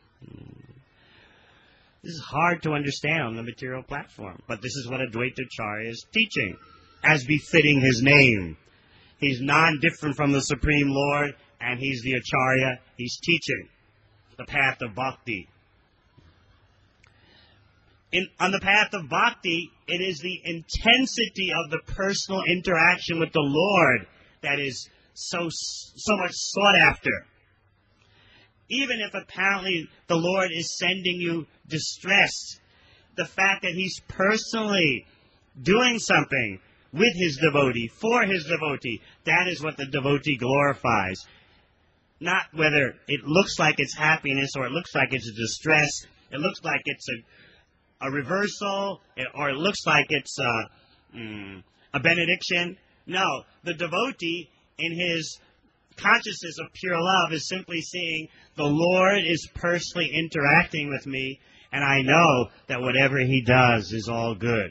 This is hard to understand on the material platform, but this is what Advaitacharya is teaching, as befitting his name. He's non-different from the Supreme Lord, and he's the Acharya. He's teaching the path of bhakti. On the path of bhakti, it is the intensity of the personal interaction with the Lord that is so much sought after. Even if apparently the Lord is sending you distress, the fact that he's personally doing something with his devotee, for his devotee, that is what the devotee glorifies. Not whether it looks like it's happiness or it looks like it's a distress, it looks like it's a reversal, or it looks like it's a benediction. No, the devotee in his consciousness of pure love is simply seeing the Lord is personally interacting with me, and I know that whatever he does is all good.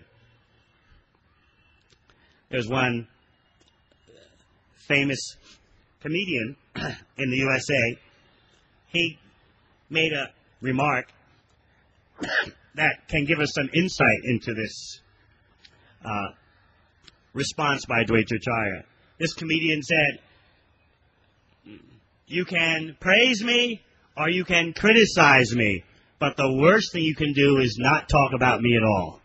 There's one famous comedian in the USA, he made a remark that can give us some insight into this response by Advaitacharya. This comedian said, "You can praise me or you can criticize me, but the worst thing you can do is not talk about me at all."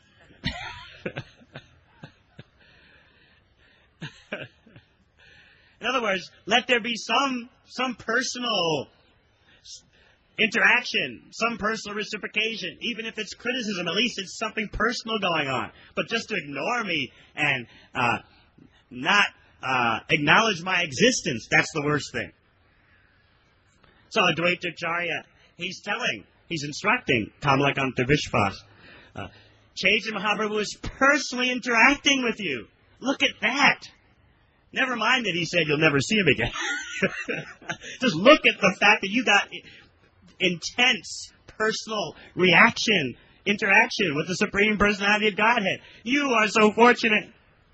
In other words, let there be some personal interaction, some personal reciprocation. Even if it's criticism, at least it's something personal going on. But just to ignore me and not acknowledge my existence, that's the worst thing. So Advaitacharya, he's instructing Kamalakanta Vishwas. Chaitanya Mahaprabhu is personally interacting with you. Look at that. Never mind that he said you'll never see him again. Just look at the fact that you got intense personal interaction with the Supreme Personality of Godhead. You are so fortunate.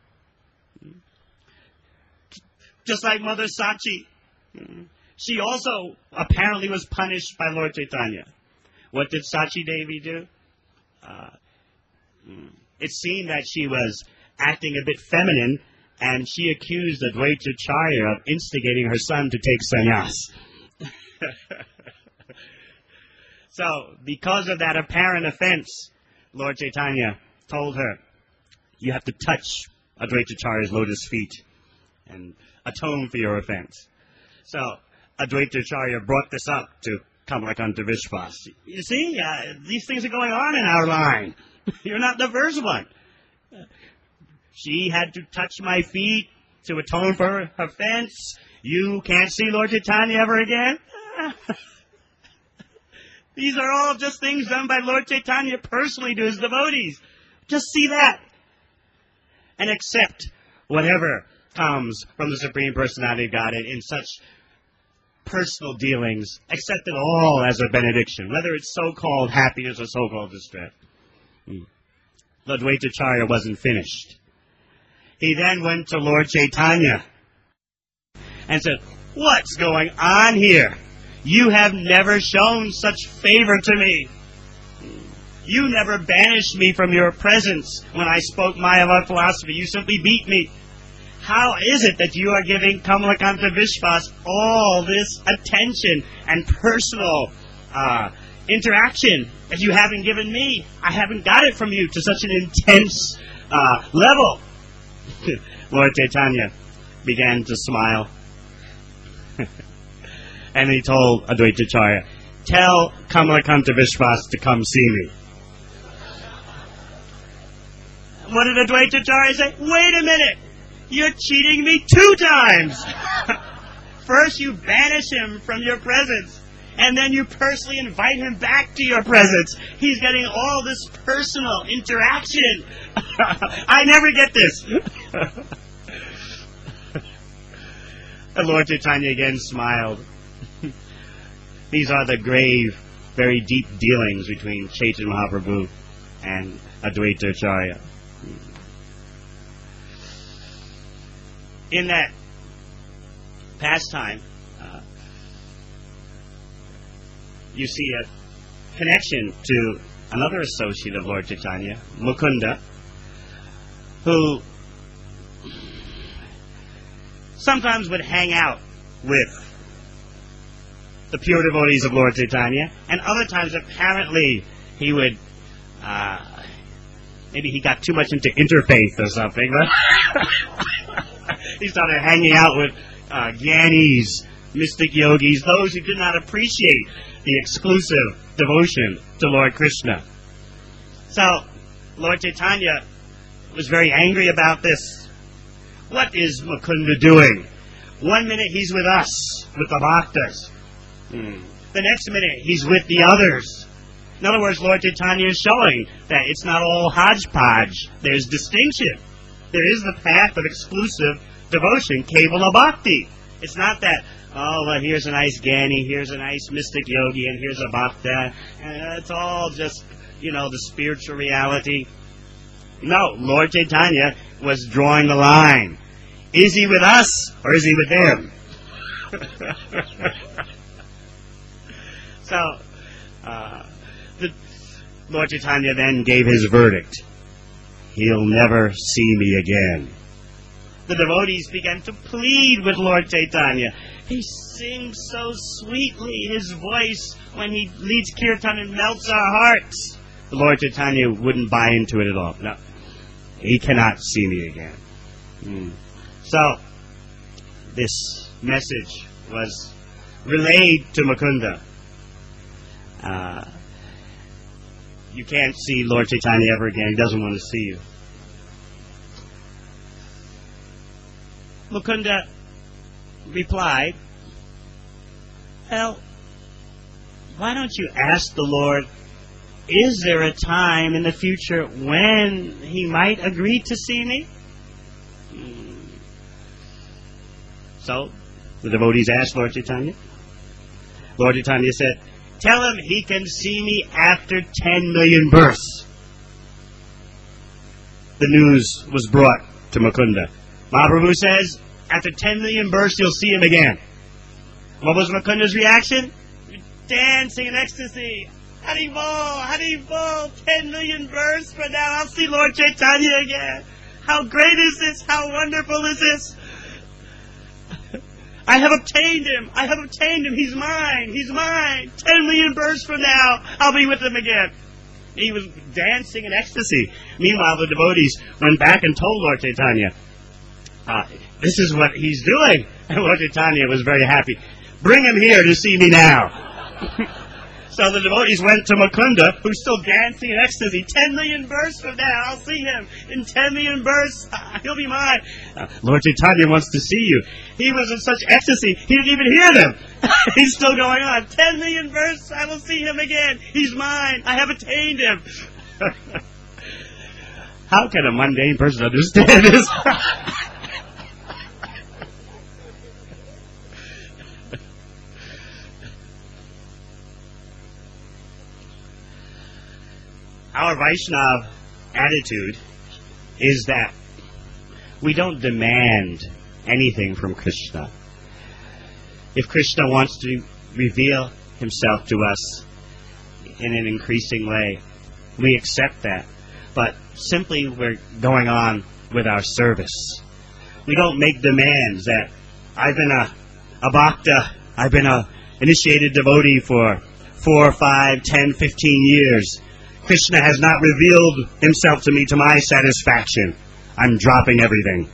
Just like Mother Sachi. She also apparently was punished by Lord Chaitanya. What did Sachi Devi do? It seemed that she was acting a bit feminine, and she accused Advaitacharya of instigating her son to take sannyas. So, because of that apparent offense, Lord Chaitanya told her, you have to touch Advaitacharya's lotus feet and atone for your offense. So, Advaitacharya brought this up to Kamalakanta Vishwas. You see, these things are going on in our line. You're not the first one. She had to touch my feet to atone for her offense. You can't see Lord Chaitanya ever again? These are all just things done by Lord Chaitanya personally to his devotees. Just see that. And accept whatever comes from the Supreme Personality of Godhead in such personal dealings. Accept it all as a benediction, whether it's so-called happiness or so-called distress. Advaitacharya wasn't finished. He then went to Lord Chaitanya and said, "What's going on here? You have never shown such favor to me. You never banished me from your presence when I spoke Mayavad philosophy. You simply beat me. How is it that you are giving Kamalakanta Vishwas all this attention and personal interaction that you haven't given me? I haven't got it from you to such an intense level." Lord Chaitanya began to smile. And he told Advaitacharya, "Tell Kamalakanta Vishwas to come see me." What did Advaitacharya say? "Wait a minute! You're cheating me 2 times! First you banish him from your presence, and then you personally invite him back to your presence. He's getting all this personal interaction. I never get this." And Lord Chaitanya again smiled. These are the grave, very deep dealings between Chaitanya Mahaprabhu and Advaitacharya. In that pastime, you see a connection to another associate of Lord Chaitanya, Mukunda, who sometimes would hang out with the pure devotees of Lord Chaitanya, and other times apparently he would, maybe he got too much into interfaith or something, but he started hanging out with Gyanis, mystic yogis, those who did not appreciate the exclusive devotion to Lord Krishna. So, Lord Chaitanya was very angry about this. What is Mukunda doing? One minute he's with us, with the bhaktas. The next minute he's with the others. In other words, Lord Chaitanya is showing that it's not all hodgepodge. There's distinction. There is the path of exclusive devotion, Kevala Bhakti. It's not that, oh, well, here's a nice Gyani, here's a nice mystic yogi, and here's a bhakta. And it's all just, the spiritual reality. No, Lord Chaitanya was drawing the line. Is he with us, or is he with them? So, the Lord Chaitanya then gave his verdict. He'll never see me again. The devotees began to plead with Lord Chaitanya. He sings so sweetly. His voice, when he leads kirtan, it melts our hearts. The Lord Chaitanya wouldn't buy into it at all. No, he cannot see me again. So, this message was relayed to Mukunda. You can't see Lord Chaitanya ever again. He doesn't want to see you. Mukunda replied, well, why don't you ask the Lord, is there a time in the future when he might agree to see me? So, the devotees asked Lord Chaitanya. Lord Chaitanya said, tell him he can see me after 10 million births. The news was brought to Mukunda. Mahaprabhu says, after 10 million births, you'll see him again. What was Mukunda's reaction? Dancing in ecstasy. Hari Bol, Hari Bol, 10 million births, but now I'll see Lord Chaitanya again. How great is this? How wonderful is this? I have obtained him. I have obtained him. He's mine. He's mine. 10 million births from now, I'll be with him again. He was dancing in ecstasy. Meanwhile, the devotees went back and told Lord Chaitanya, this is what he's doing. And Lord Chaitanya was very happy. Bring him here to see me now. So the devotees went to Mukunda, who's still dancing in ecstasy. 10 million births from now, I'll see him. In 10 million births, he'll be mine. Lord Chaitanya wants to see you. He was in such ecstasy, he didn't even hear them. He's still going on. 10 million births, I will see him again. He's mine. I have attained him. How can a mundane person understand this? Our Vaishnava attitude is that we don't demand anything from Krishna. If Krishna wants to reveal himself to us in an increasing way, we accept that. But simply we're going on with our service. We don't make demands that I've been a bhakta, I've been a initiated devotee for 4, 5, 10, 15 years. Krishna has not revealed himself to me to my satisfaction. I'm dropping everything.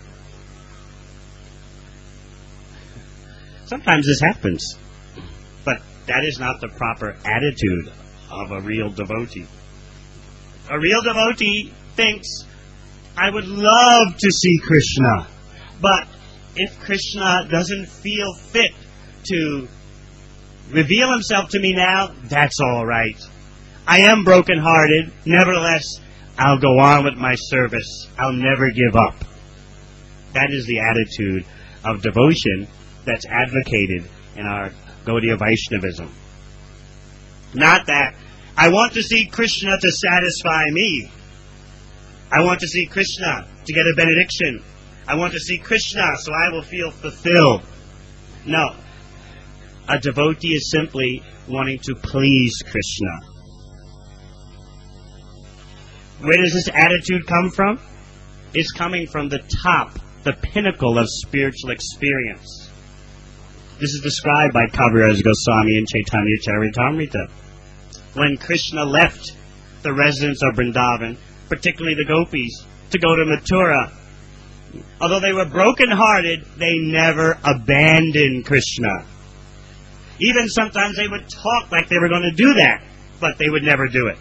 Sometimes this happens, but that is not the proper attitude of a real devotee. A real devotee thinks, I would love to see Krishna, but if Krishna doesn't feel fit to reveal himself to me now, that's all right. I am broken-hearted. Nevertheless, I'll go on with my service. I'll never give up. That is the attitude of devotion that's advocated in our Gaudiya Vaishnavism. Not that I want to see Krishna to satisfy me. I want to see Krishna to get a benediction. I want to see Krishna so I will feel fulfilled. No. A devotee is simply wanting to please Krishna. Where does this attitude come from? It's coming from the top, the pinnacle of spiritual experience. This is described by Kaviraj Goswami in Chaitanya Charitamrita. When Krishna left the residence of Vrindavan, particularly the gopis, to go to Mathura, although they were broken-hearted, they never abandoned Krishna. Even sometimes they would talk like they were going to do that, but they would never do it.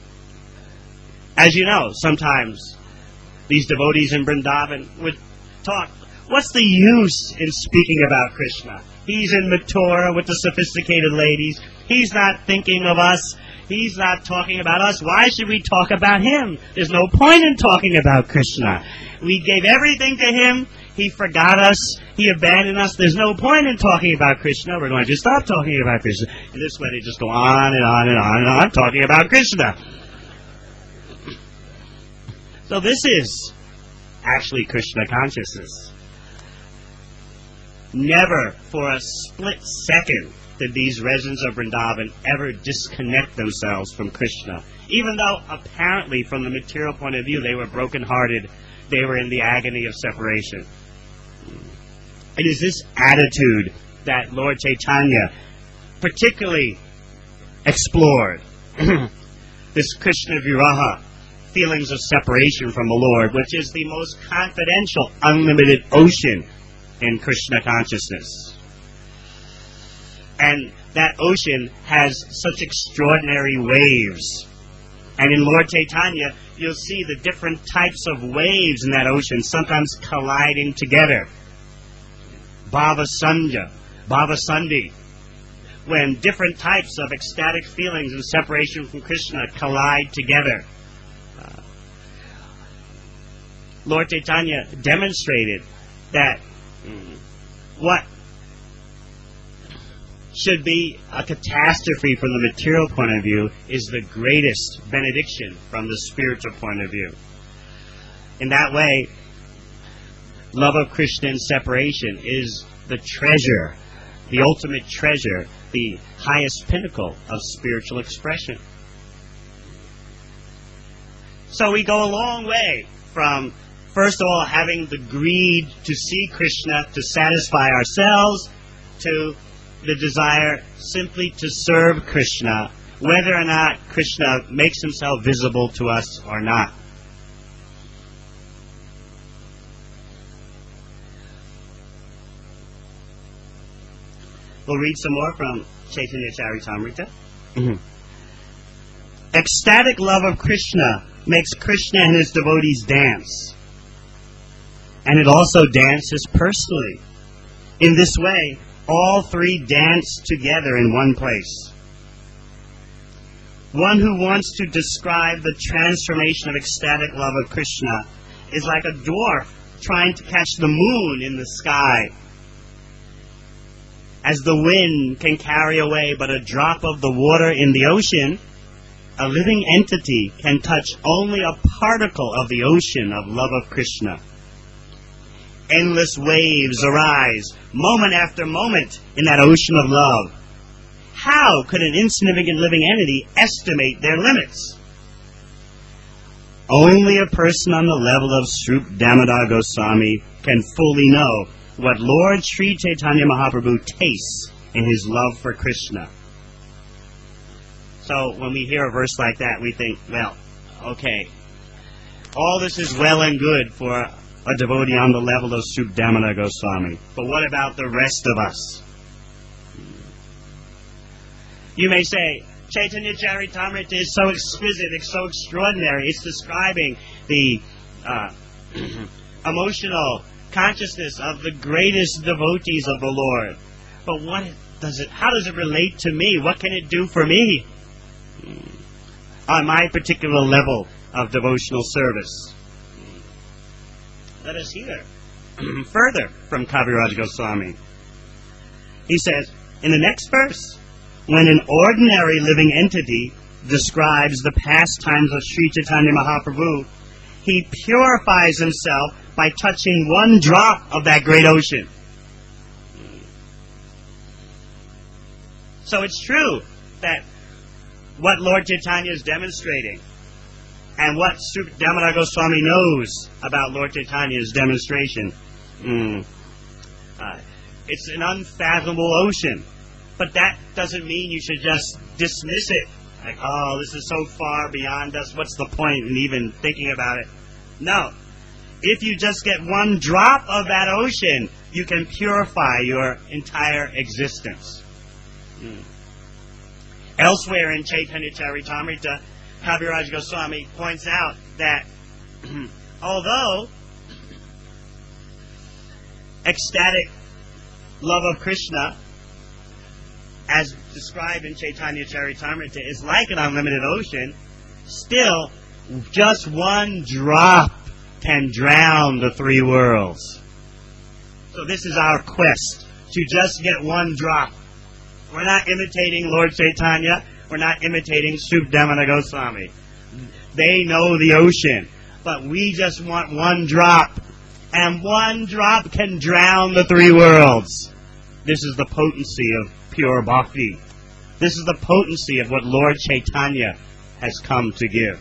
As you know, sometimes these devotees in Vrindavan would talk, what's the use in speaking about Krishna? He's in Mathura with the sophisticated ladies. He's not thinking of us. He's not talking about us. Why should we talk about him? There's no point in talking about Krishna. We gave everything to him. He forgot us. He abandoned us. There's no point in talking about Krishna. We're going to stop talking about Krishna. And this way they just go on and on and on and on talking about Krishna. So this is actually Krishna consciousness. Never for a split second did these residents of Vrindavan ever disconnect themselves from Krishna. Even though apparently from the material point of view they were brokenhearted, they were in the agony of separation. It is this attitude that Lord Chaitanya particularly explored. This Krishna Viraha, feelings of separation from the Lord, which is the most confidential, unlimited ocean in Krishna consciousness. And that ocean has such extraordinary waves. And in Lord Chaitanya, you'll see the different types of waves in that ocean, sometimes colliding together. Bhavasandhi, when different types of ecstatic feelings and separation from Krishna collide together. Lord Chaitanya demonstrated that what should be a catastrophe from the material point of view is the greatest benediction from the spiritual point of view. In that way, love of Krishna and separation is the treasure, the ultimate treasure, the highest pinnacle of spiritual expression. So we go a long way from, first of all, having the greed to see Krishna, to satisfy ourselves, to the desire simply to serve Krishna, whether or not Krishna makes himself visible to us or not. We'll read some more from Chaitanya Charitamrita. Ecstatic love of Krishna makes Krishna and his devotees dance. And it also dances personally. In this way, all three dance together in one place. One who wants to describe the transformation of ecstatic love of Krishna is like a dwarf trying to catch the moon in the sky. As the wind can carry away but a drop of the water in the ocean, a living entity can touch only a particle of the ocean of love of Krishna. Endless waves arise, moment after moment, in that ocean of love. How could an insignificant living entity estimate their limits? Only a person on the level of Srup Damodar Goswami can fully know what Lord Sri Chaitanya Mahaprabhu tastes in his love for Krishna. So when we hear a verse like that, we think, well, okay, all this is well and good for a devotee on the level of Srup Damodar Goswami. But what about the rest of us? You may say, Chaitanya Charitamrita is so exquisite, it's so extraordinary. It's describing the emotional consciousness of the greatest devotees of the Lord. But how does it relate to me? What can it do for me on my particular level of devotional service? Let us hear further from Kaviraj Goswami. He says, in the next verse, when an ordinary living entity describes the pastimes of Sri Chaitanya Mahaprabhu, he purifies himself by touching one drop of that great ocean. So it's true that what Lord Chaitanya is demonstrating and what Srup Damodar Goswami knows about Lord Chaitanya's demonstration, it's an unfathomable ocean. But that doesn't mean you should just dismiss it. Like, oh, this is so far beyond us, what's the point in even thinking about it? No. If you just get one drop of that ocean, you can purify your entire existence. Elsewhere in Chaitanya Charitamrita, Kaviraj Goswami points out that although ecstatic love of Krishna, as described in Chaitanya Charitamrita, is like an unlimited ocean, still just one drop can drown the three worlds. So this is our quest, to just get one drop. We're not imitating Lord Chaitanya. We're not imitating Srup Damodar Goswami. They know the ocean, but we just want one drop. and one drop can drown the three worlds. This is the potency of pure bhakti. This is the potency of what Lord Chaitanya has come to give.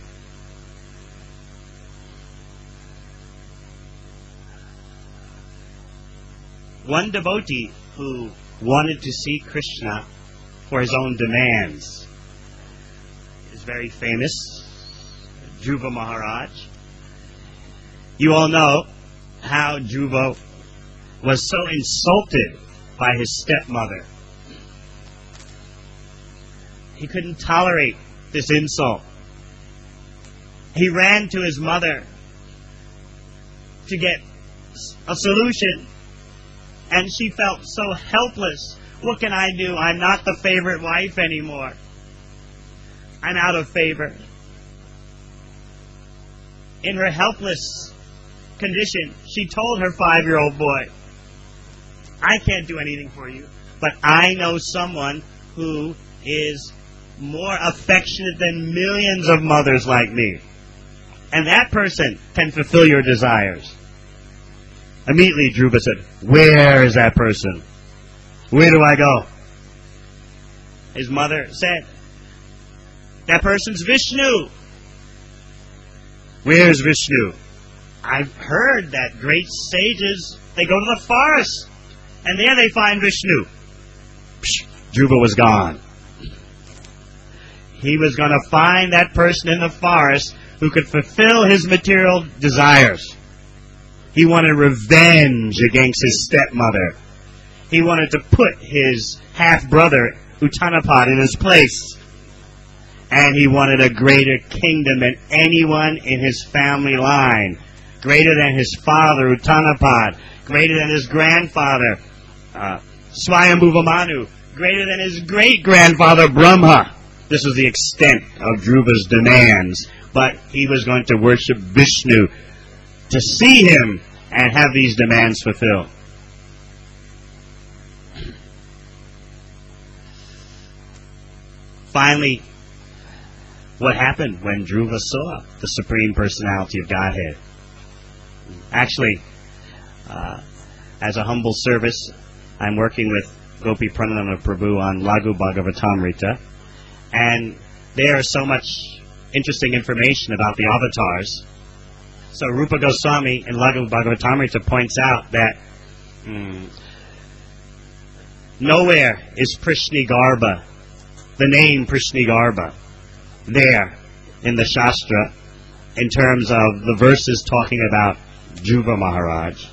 One devotee who wanted to see Krishna for his own demands is very famous, Dhruva Maharaj. You all know how Dhruva was so insulted by his stepmother. He couldn't tolerate this insult. He ran to his mother to get a solution, and she felt so helpless. What can I do? I'm not the favorite wife anymore. I'm out of favor. In her helpless condition, she told her 5-year-old boy, I can't do anything for you, but I know someone who is more affectionate than millions of mothers like me. And that person can fulfill your desires. Immediately, Dhruva said, where is that person? Where do I go? His mother said, that person's Vishnu. Where's Vishnu? I've heard that great sages, they go to the forest, and there they find Vishnu. Psh, Dhruva was gone. He was going to find that person in the forest who could fulfill his material desires. He wanted revenge against his stepmother. He wanted to put his half-brother, Uttanapad, in his place. And he wanted a greater kingdom than anyone in his family line. Greater than his father, Uttanapad. Greater than his grandfather, Swayambhuva Manu. Greater than his great-grandfather, Brahma. This was the extent of Dhruva's demands. But he was going to worship Vishnu to see him and have these demands fulfilled. Finally, what happened when Dhruva saw the Supreme Personality of Godhead? Actually, as a humble service, I'm working with Gopi Pranana Prabhu on Laghu Bhagavatamrita, and there is so much interesting information about the avatars. So Rupa Goswami in Laghu Bhagavatamrita points out that nowhere is Prishnigarbha, the name Prishnigarbha, there in the Shastra in terms of the verses talking about Dhruva Maharaj.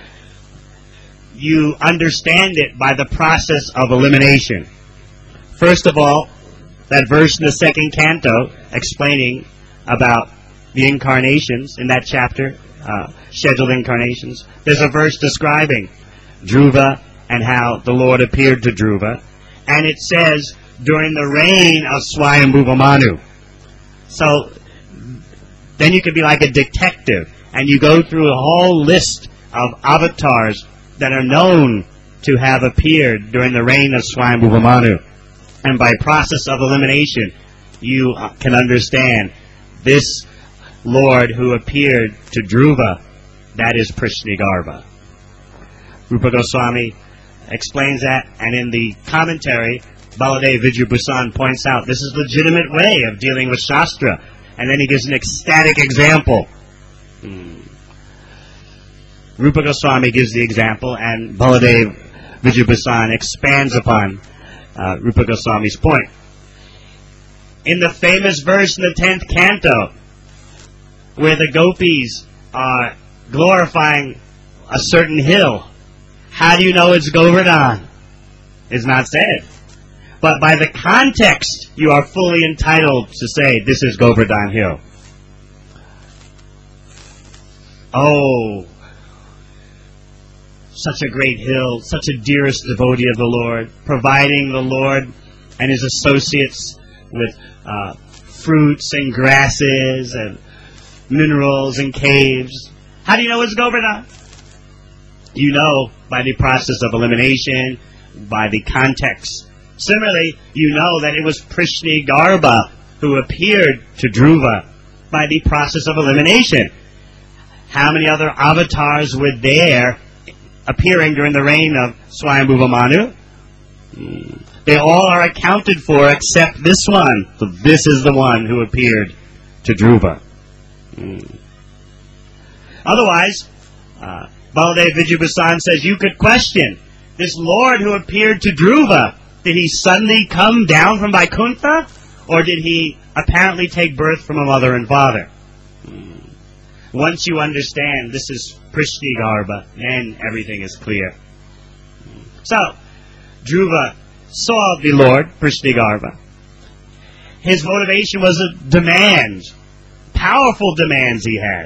You understand it by the process of elimination. First of all, that verse in the second canto explaining about the incarnations in that chapter, scheduled incarnations. There's a verse describing Dhruva and how the Lord appeared to Dhruva. And it says, during the reign of Swayambhuva Manu. So, then you could be like a detective, and you go through a whole list of avatars that are known to have appeared during the reign of Swayambhuva Manu. And by process of elimination, you can understand this Lord who appeared to Dhruva, that is Prishnigarbha. Rupa Goswami explains that, and in the commentary, Baladev Vijayabhusan points out this is a legitimate way of dealing with Shastra. And then he gives an ecstatic example. Rupa Goswami gives the example, and Baladev Vijayabhusan expands upon Rupa Goswami's point. In the famous verse in the 10th canto, where the gopis are glorifying a certain hill, how do you know it's Govardhan? It's not said. But by the context, you are fully entitled to say, this is Govardhan Hill. Oh, such a great hill, such a dearest devotee of the Lord, providing the Lord and his associates with fruits and grasses and minerals and caves. How do you know it's Govardhan? You know by the process of elimination, by the context. Similarly, you know that it was Prishnigarbha who appeared to Dhruva by the process of elimination. How many other avatars were there appearing during the reign of Swayambhuva Manu? They all are accounted for except this one. So this is the one who appeared to Dhruva. Otherwise, Baladev Vijayaprasad says you could question this Lord who appeared to Dhruva. Did he suddenly come down from Vaikuntha? Or did he apparently take birth from a mother and father? Once you understand this is Prishnigarbha, then everything is clear. So, Dhruva saw the Lord, Prishnigarbha. His motivation was a demand, powerful demands he had.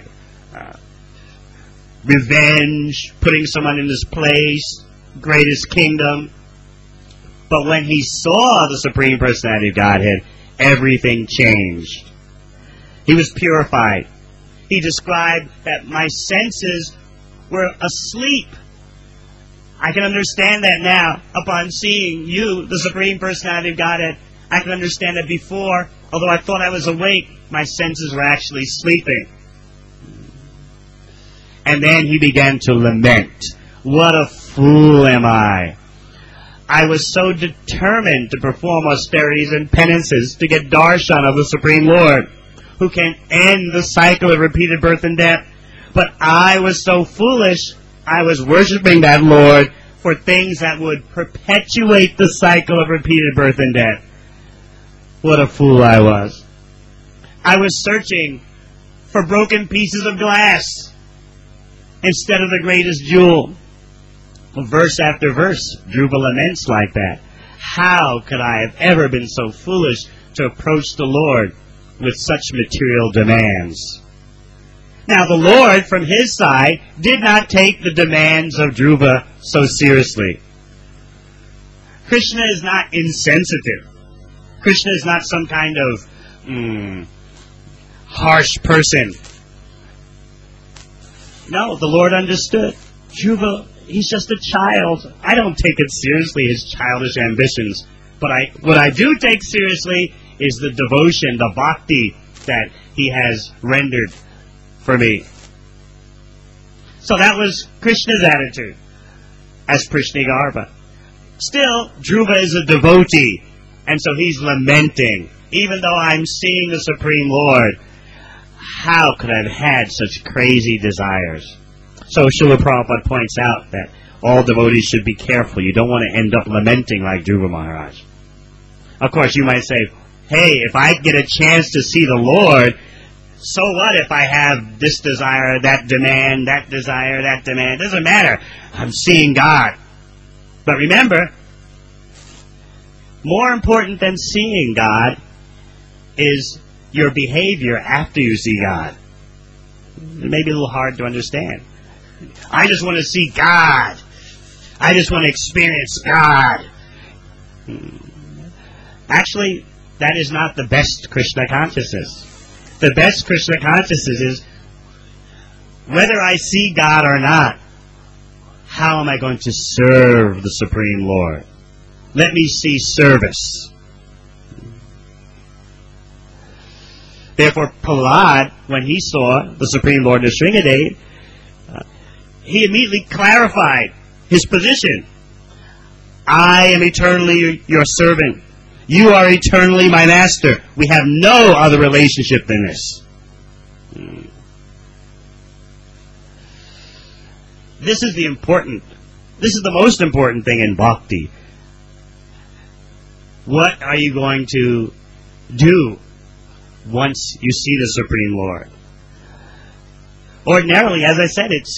Revenge, putting someone in his place, greatest kingdom. But when he saw the Supreme Personality of Godhead, everything changed. He was purified. He described that my senses were asleep. I can understand that now. Upon seeing you, the Supreme Personality of Godhead, I can understand that before, although I thought I was awake, my senses were actually sleeping. And then he began to lament. What a fool am I! I was so determined to perform austerities and penances to get darshan of the Supreme Lord, who can end the cycle of repeated birth and death. But I was so foolish, I was worshiping that Lord for things that would perpetuate the cycle of repeated birth and death. What a fool I was. I was searching for broken pieces of glass instead of the greatest jewel. Verse after verse, Dhruva laments like that. How could I have ever been so foolish to approach the Lord with such material demands? Now the Lord, from his side, did not take the demands of Dhruva so seriously. Krishna is not insensitive. Krishna is not some kind of harsh person. No, the Lord understood. Dhruva, he's just a child. I don't take it seriously, his childish ambitions. But what I do take seriously is the devotion, the bhakti that he has rendered for me. So that was Krishna's attitude as Prishnigarbha. Still, Dhruva is a devotee, and so he's lamenting. Even though I'm seeing the Supreme Lord, how could I have had such crazy desires? So Srila Prabhupada points out that all devotees should be careful. You don't want to end up lamenting like Dhruva Maharaj. Of course, you might say, hey, if I get a chance to see the Lord, so what if I have this desire, that demand, that desire, that demand? It doesn't matter. I'm seeing God. But remember, more important than seeing God is your behavior after you see God. It may be a little hard to understand. I just want to see God. I just want to experience God. Actually, that is not the best Krishna consciousness. The best Krishna consciousness is, whether I see God or not, how am I going to serve the Supreme Lord? Let me see service. Therefore, Prahlad, when he saw the Supreme Lord Nrsingadev, he immediately clarified his position. I am eternally your servant. You are eternally my master. We have no other relationship than this. This is the most important thing in bhakti. What are you going to do once you see the Supreme Lord? Ordinarily, as I said, it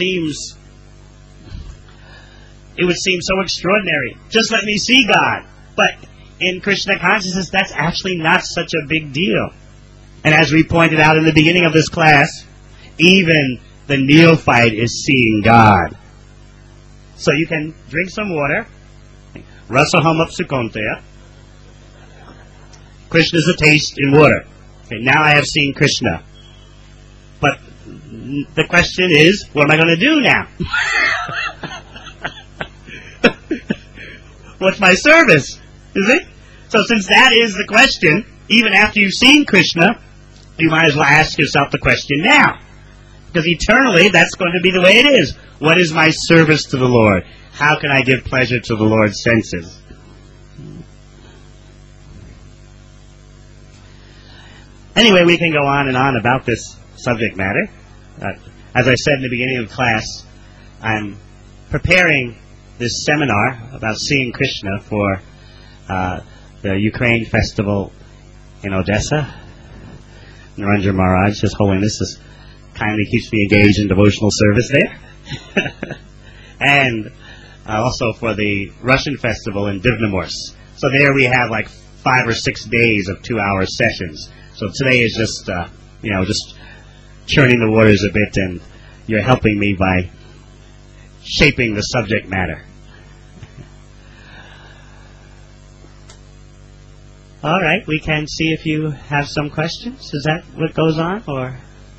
would seem so extraordinary. Just let me see God. But in Krishna consciousness, that's actually not such a big deal. And as we pointed out in the beginning of this class, even the neophyte is seeing God. So you can drink some water. Rasaham apsukonteya. Krishna is a taste in water. Okay, now I have seen Krishna. But the question is, what am I going to do now? What's my service? Is it? So since that is the question, even after you've seen Krishna, you might as well ask yourself the question now. Because eternally, that's going to be the way it is. What is my service to the Lord? How can I give pleasure to the Lord's senses? Anyway, we can go on and on about this subject matter. As I said in the beginning of the class, I'm preparing this seminar about seeing Krishna for the Ukraine festival in Odessa. Narendra Maharaj, His Holiness, kindly keeps me engaged in devotional service there. And also for the Russian festival in Divnomorsk. So there we have like 5 or 6 days of 2-hour sessions. So today is just, just churning the waters a bit, and you're helping me by shaping the subject matter. All right, we can see if you have some questions. Is that what goes on, or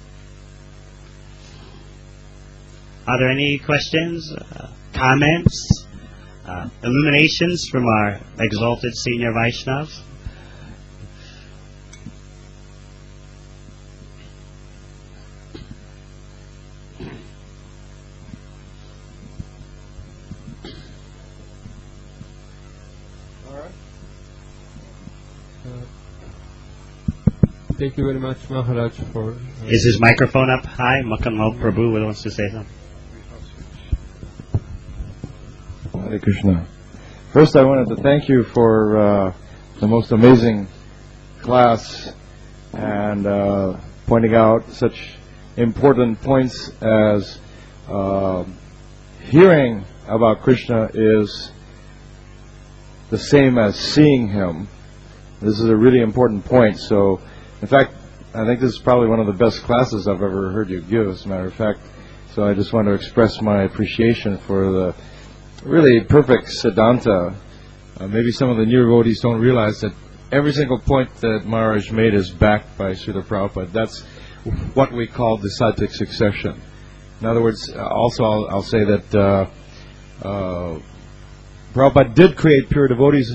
are there any questions, comments, illuminations from our exalted senior Vaishnavas? Thank you very much, Maharaj, for... Is his microphone up high? Makanmal Prabhu wants to say something. Hare Krishna. First, I wanted to thank you for the most amazing class and pointing out such important points as hearing about Krishna is the same as seeing Him. This is a really important point. So, in fact, I think this is probably one of the best classes I've ever heard you give, as a matter of fact. So I just want to express my appreciation for the really perfect Siddhanta. Maybe some of the new devotees don't realize that every single point that Maharaj made is backed by Srila Prabhupada. That's what we call the Sattvic succession. In other words, also I'll say that Prabhupada did create pure devotees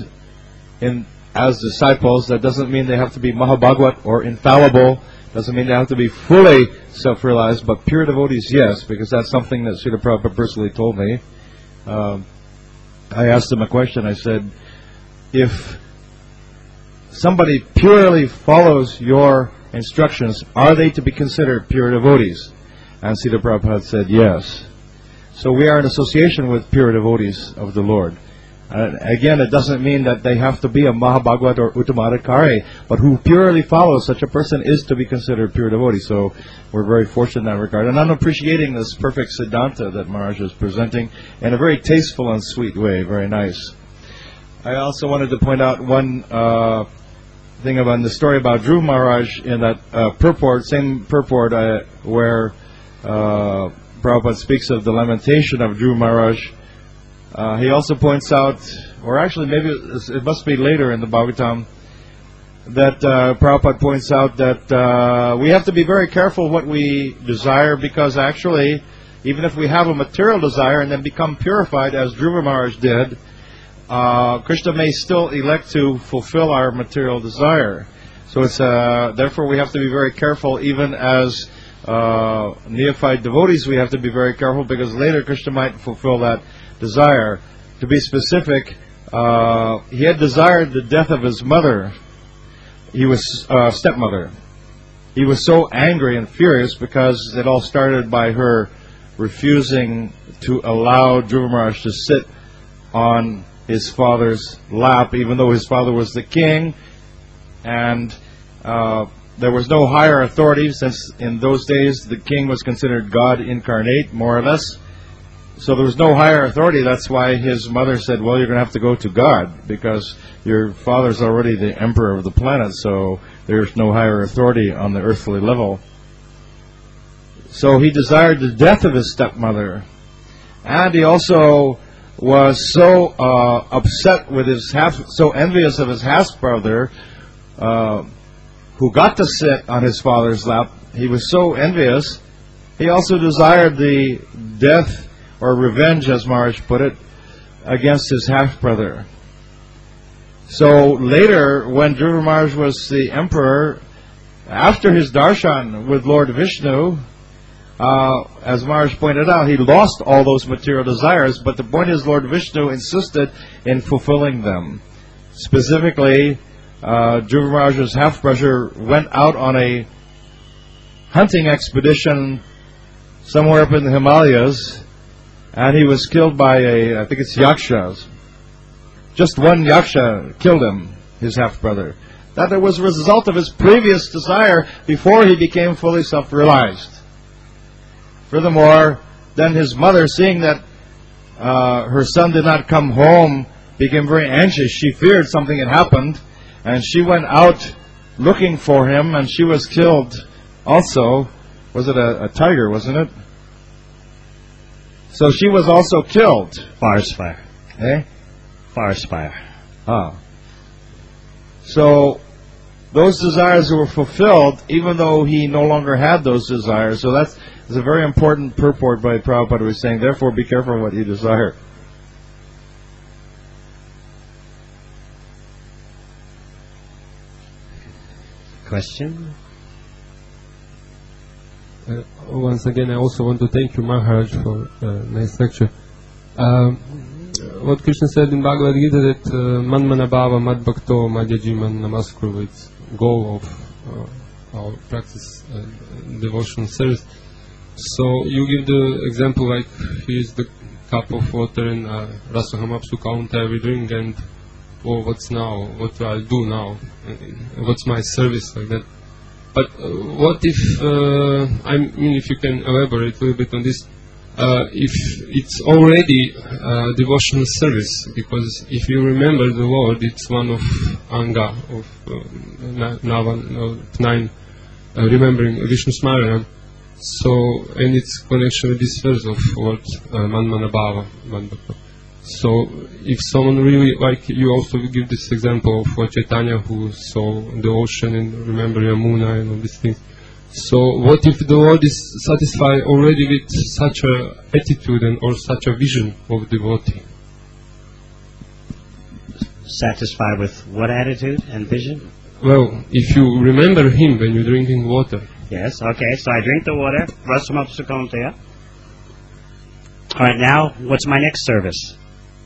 as disciples. That doesn't mean they have to be Mahabhagwat or infallible. Doesn't mean they have to be fully self-realized, but pure devotees, yes, because that's something that Srila Prabhupada personally told me. I asked him a question. I said, if somebody purely follows your instructions, are they to be considered pure devotees? And Srila Prabhupada said, yes. So we are in association with pure devotees of the Lord. Again, it doesn't mean that they have to be a Mahabhagwat or Uttamadhikari, but who purely follows such a person is to be considered pure devotee. So we're very fortunate in that regard. And I'm appreciating this perfect Siddhanta that Maharaj is presenting in a very tasteful and sweet way. Very nice. I also wanted to point out one thing about the story about Dhruva Maharaj in that purport, same purport where Prabhupada speaks of the lamentation of Dhruva Maharaj. He also points out, or actually maybe it must be later in the Bhagavatam, that Prabhupada points out that we have to be very careful what we desire, because actually, even if we have a material desire and then become purified, as Dhruva Maharaj did, Krishna may still elect to fulfill our material desire. So it's therefore we have to be very careful, even as neophyte devotees, we have to be very careful, because later Krishna might fulfill that desire. To be specific, he had desired the death of his mother. He was stepmother. He was so angry and furious because it all started by her refusing to allow Dhruva Maharaj to sit on his father's lap, even though his father was the king, and there was no higher authority, since in those days the king was considered God incarnate, more or less. So there was no higher authority. That's why his mother said, well, you're going to have to go to God, because your father's already the emperor of the planet, so there's no higher authority on the earthly level. So he desired the death of his stepmother. And he also was so upset with so envious of his half-brother, who got to sit on his father's lap. He was so envious. He also desired the death, or revenge, as Maharaj put it, against his half-brother. So later, when Dhruva Maharaj was the emperor, after his darshan with Lord Vishnu, as Maharaj pointed out, he lost all those material desires, but the point is Lord Vishnu insisted in fulfilling them. Specifically, Dhruva Maharaj's half-brother went out on a hunting expedition somewhere up in the Himalayas, and he was killed by I think it's Yakshas. Just one Yaksha killed him, his half-brother. That was a result of his previous desire before he became fully self-realized. Furthermore, then his mother, seeing that her son did not come home, became very anxious. She feared something had happened, and she went out looking for him, and she was killed also. Was it a tiger, wasn't it? So she was also killed. Forest fire. Eh? Forest fire. So those desires were fulfilled even though he no longer had those desires. So that's a very important purport by Prabhupada, who is saying, therefore be careful what you desire. Question? Once again, I also want to thank you, Maharaj, for a nice lecture. What Krishna said in Bhagavad Gita, that Manmana Bhava Mad Bhakto Madhyajiman Namaskuru, it's goal of our practice, devotional service. So you give the example like here's the cup of water and Rasahamapsu counter we drink, and what's now? What do I do now? What's my service, like that? But what if I mean, if you can elaborate a little bit on this? If it's already devotional service, because if you remember the Lord, it's one of Anga of 9 remembering Vishnu Smarana. So, and it's connection with this verse of Lord Manmana Bhava. So, if someone really, like you also give this example of Chaitanya who saw the ocean and remember Yamuna and all these things. So what if the Lord is satisfied already with such a attitude and or such a vision of devotee? Satisfied with what attitude and vision? Well, if you remember him when you're drinking water. Yes, okay, so I drink the water, Rasamapsukonteya. Alright, now, what's my next service?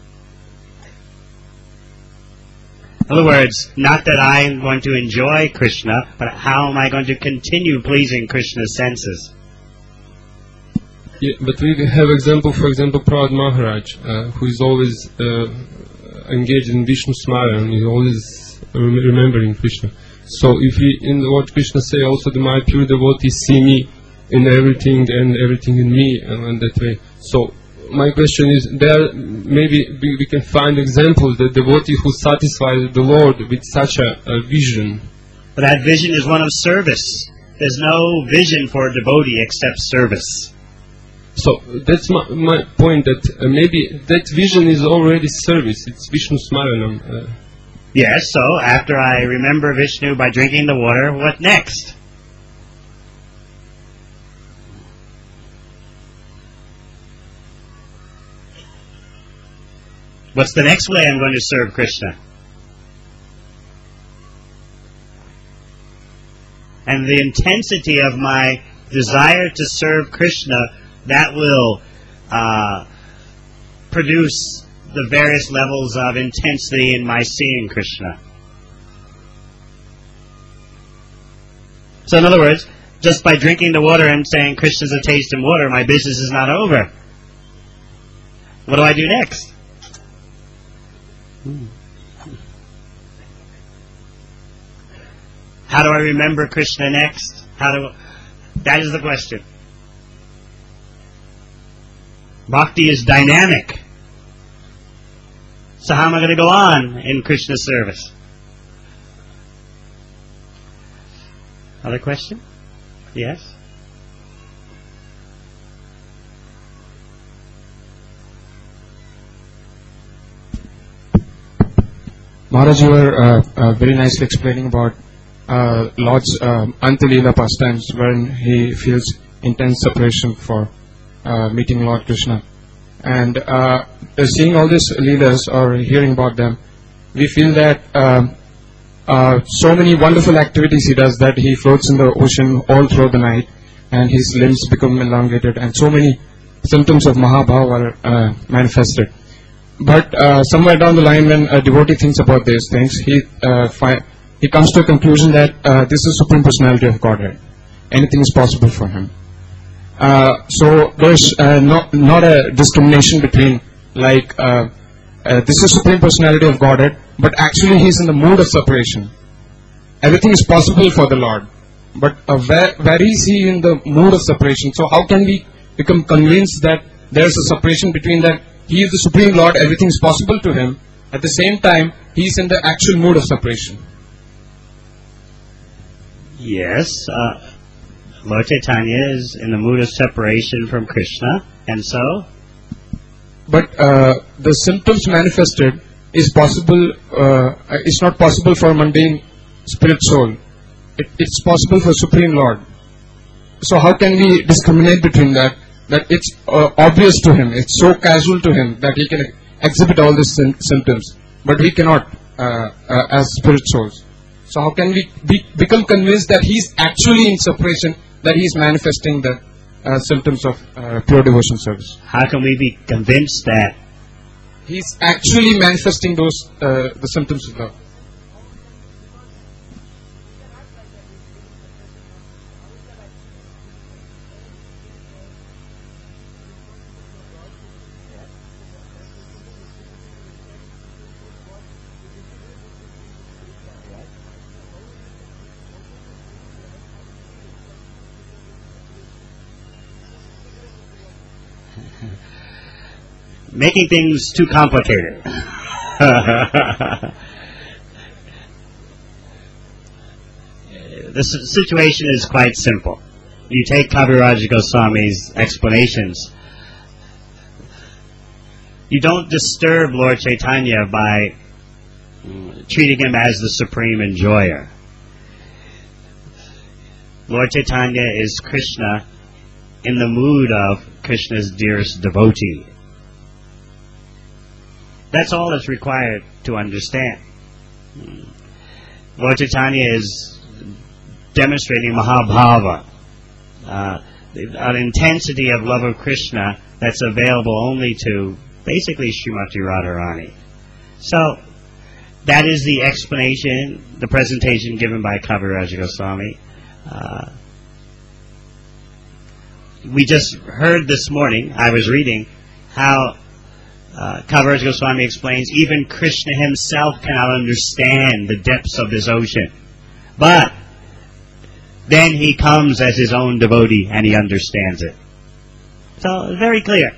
In other words, not that I'm going to enjoy Krishna, but how am I going to continue pleasing Krishna's senses? Yeah, but we have example, for example, Prahlad Maharaj, who is always engaged in Vishnu Smara, and is always remembering Krishna. So if he, in what Krishna say also, my pure devotees see me in everything and everything in me, and that way. So my question is, there maybe we can find examples that devotee who satisfies the Lord with such a vision. But that vision is one of service. There's no vision for a devotee except service. So that's my point, that maybe that vision is already service. It's Vishnu Smaranam. Yes, so after I remember Vishnu by drinking the water, what next? What's the next way I'm going to serve Krishna? And the intensity of my desire to serve Krishna, that will produce the various levels of intensity in my seeing Krishna. So in other words, just by drinking the water and saying Krishna's a taste in water, my business is not over. What do I do next? How do I remember Krishna next? That is the question. Bhakti is dynamic. So how am I going to go on in Krishna's service? Other question? Yes? Maharaj, you were very nicely explaining about Lord's Antalila pastimes, wherein he feels intense separation for meeting Lord Krishna. And seeing all these leelas or hearing about them, we feel that so many wonderful activities he does, that he floats in the ocean all through the night, and his limbs become elongated, and so many symptoms of Mahabhava are manifested. But somewhere down the line, when a devotee thinks about these things, he comes to a conclusion that this is Supreme Personality of Godhead. Anything is possible for him. So there's not a discrimination between this is Supreme Personality of Godhead, but actually he's in the mood of separation. Everything is possible for the Lord, but where is he in the mood of separation? So how can we become convinced that there's a separation between that he is the Supreme Lord, everything is possible to him, at the same time he's in the actual mood of separation? Yes, Lord Chaitanya is in the mood of separation from Krishna, and so? But the symptoms manifested is possible. It's not possible for mundane spirit soul. It's possible for Supreme Lord. So how can we discriminate between that? That it's obvious to him. It's so casual to him that he can exhibit all these symptoms, but we cannot as spirit souls. So how can we become convinced that he's actually in separation, that he's manifesting the symptoms of pure devotion service? How can we be convinced that he's actually manifesting those the symptoms of love? making things too complicated? The situation is quite simple. You take Kaviraja Goswami's explanations. You don't disturb Lord Chaitanya by treating him as the supreme enjoyer. Lord Chaitanya is Krishna in the mood of Krishna's dearest devotee. That's all that's required to understand. Lord Chaitanya is demonstrating Mahabhava, an intensity of love of Krishna that's available only to basically Srimati Radharani. So, that is the explanation, the presentation given by Kaviraja Goswami. We just heard this morning, I was reading, how Kaviraja Goswami explains even Krishna himself cannot understand the depths of this ocean. But then he comes as his own devotee and he understands it. So, very clear.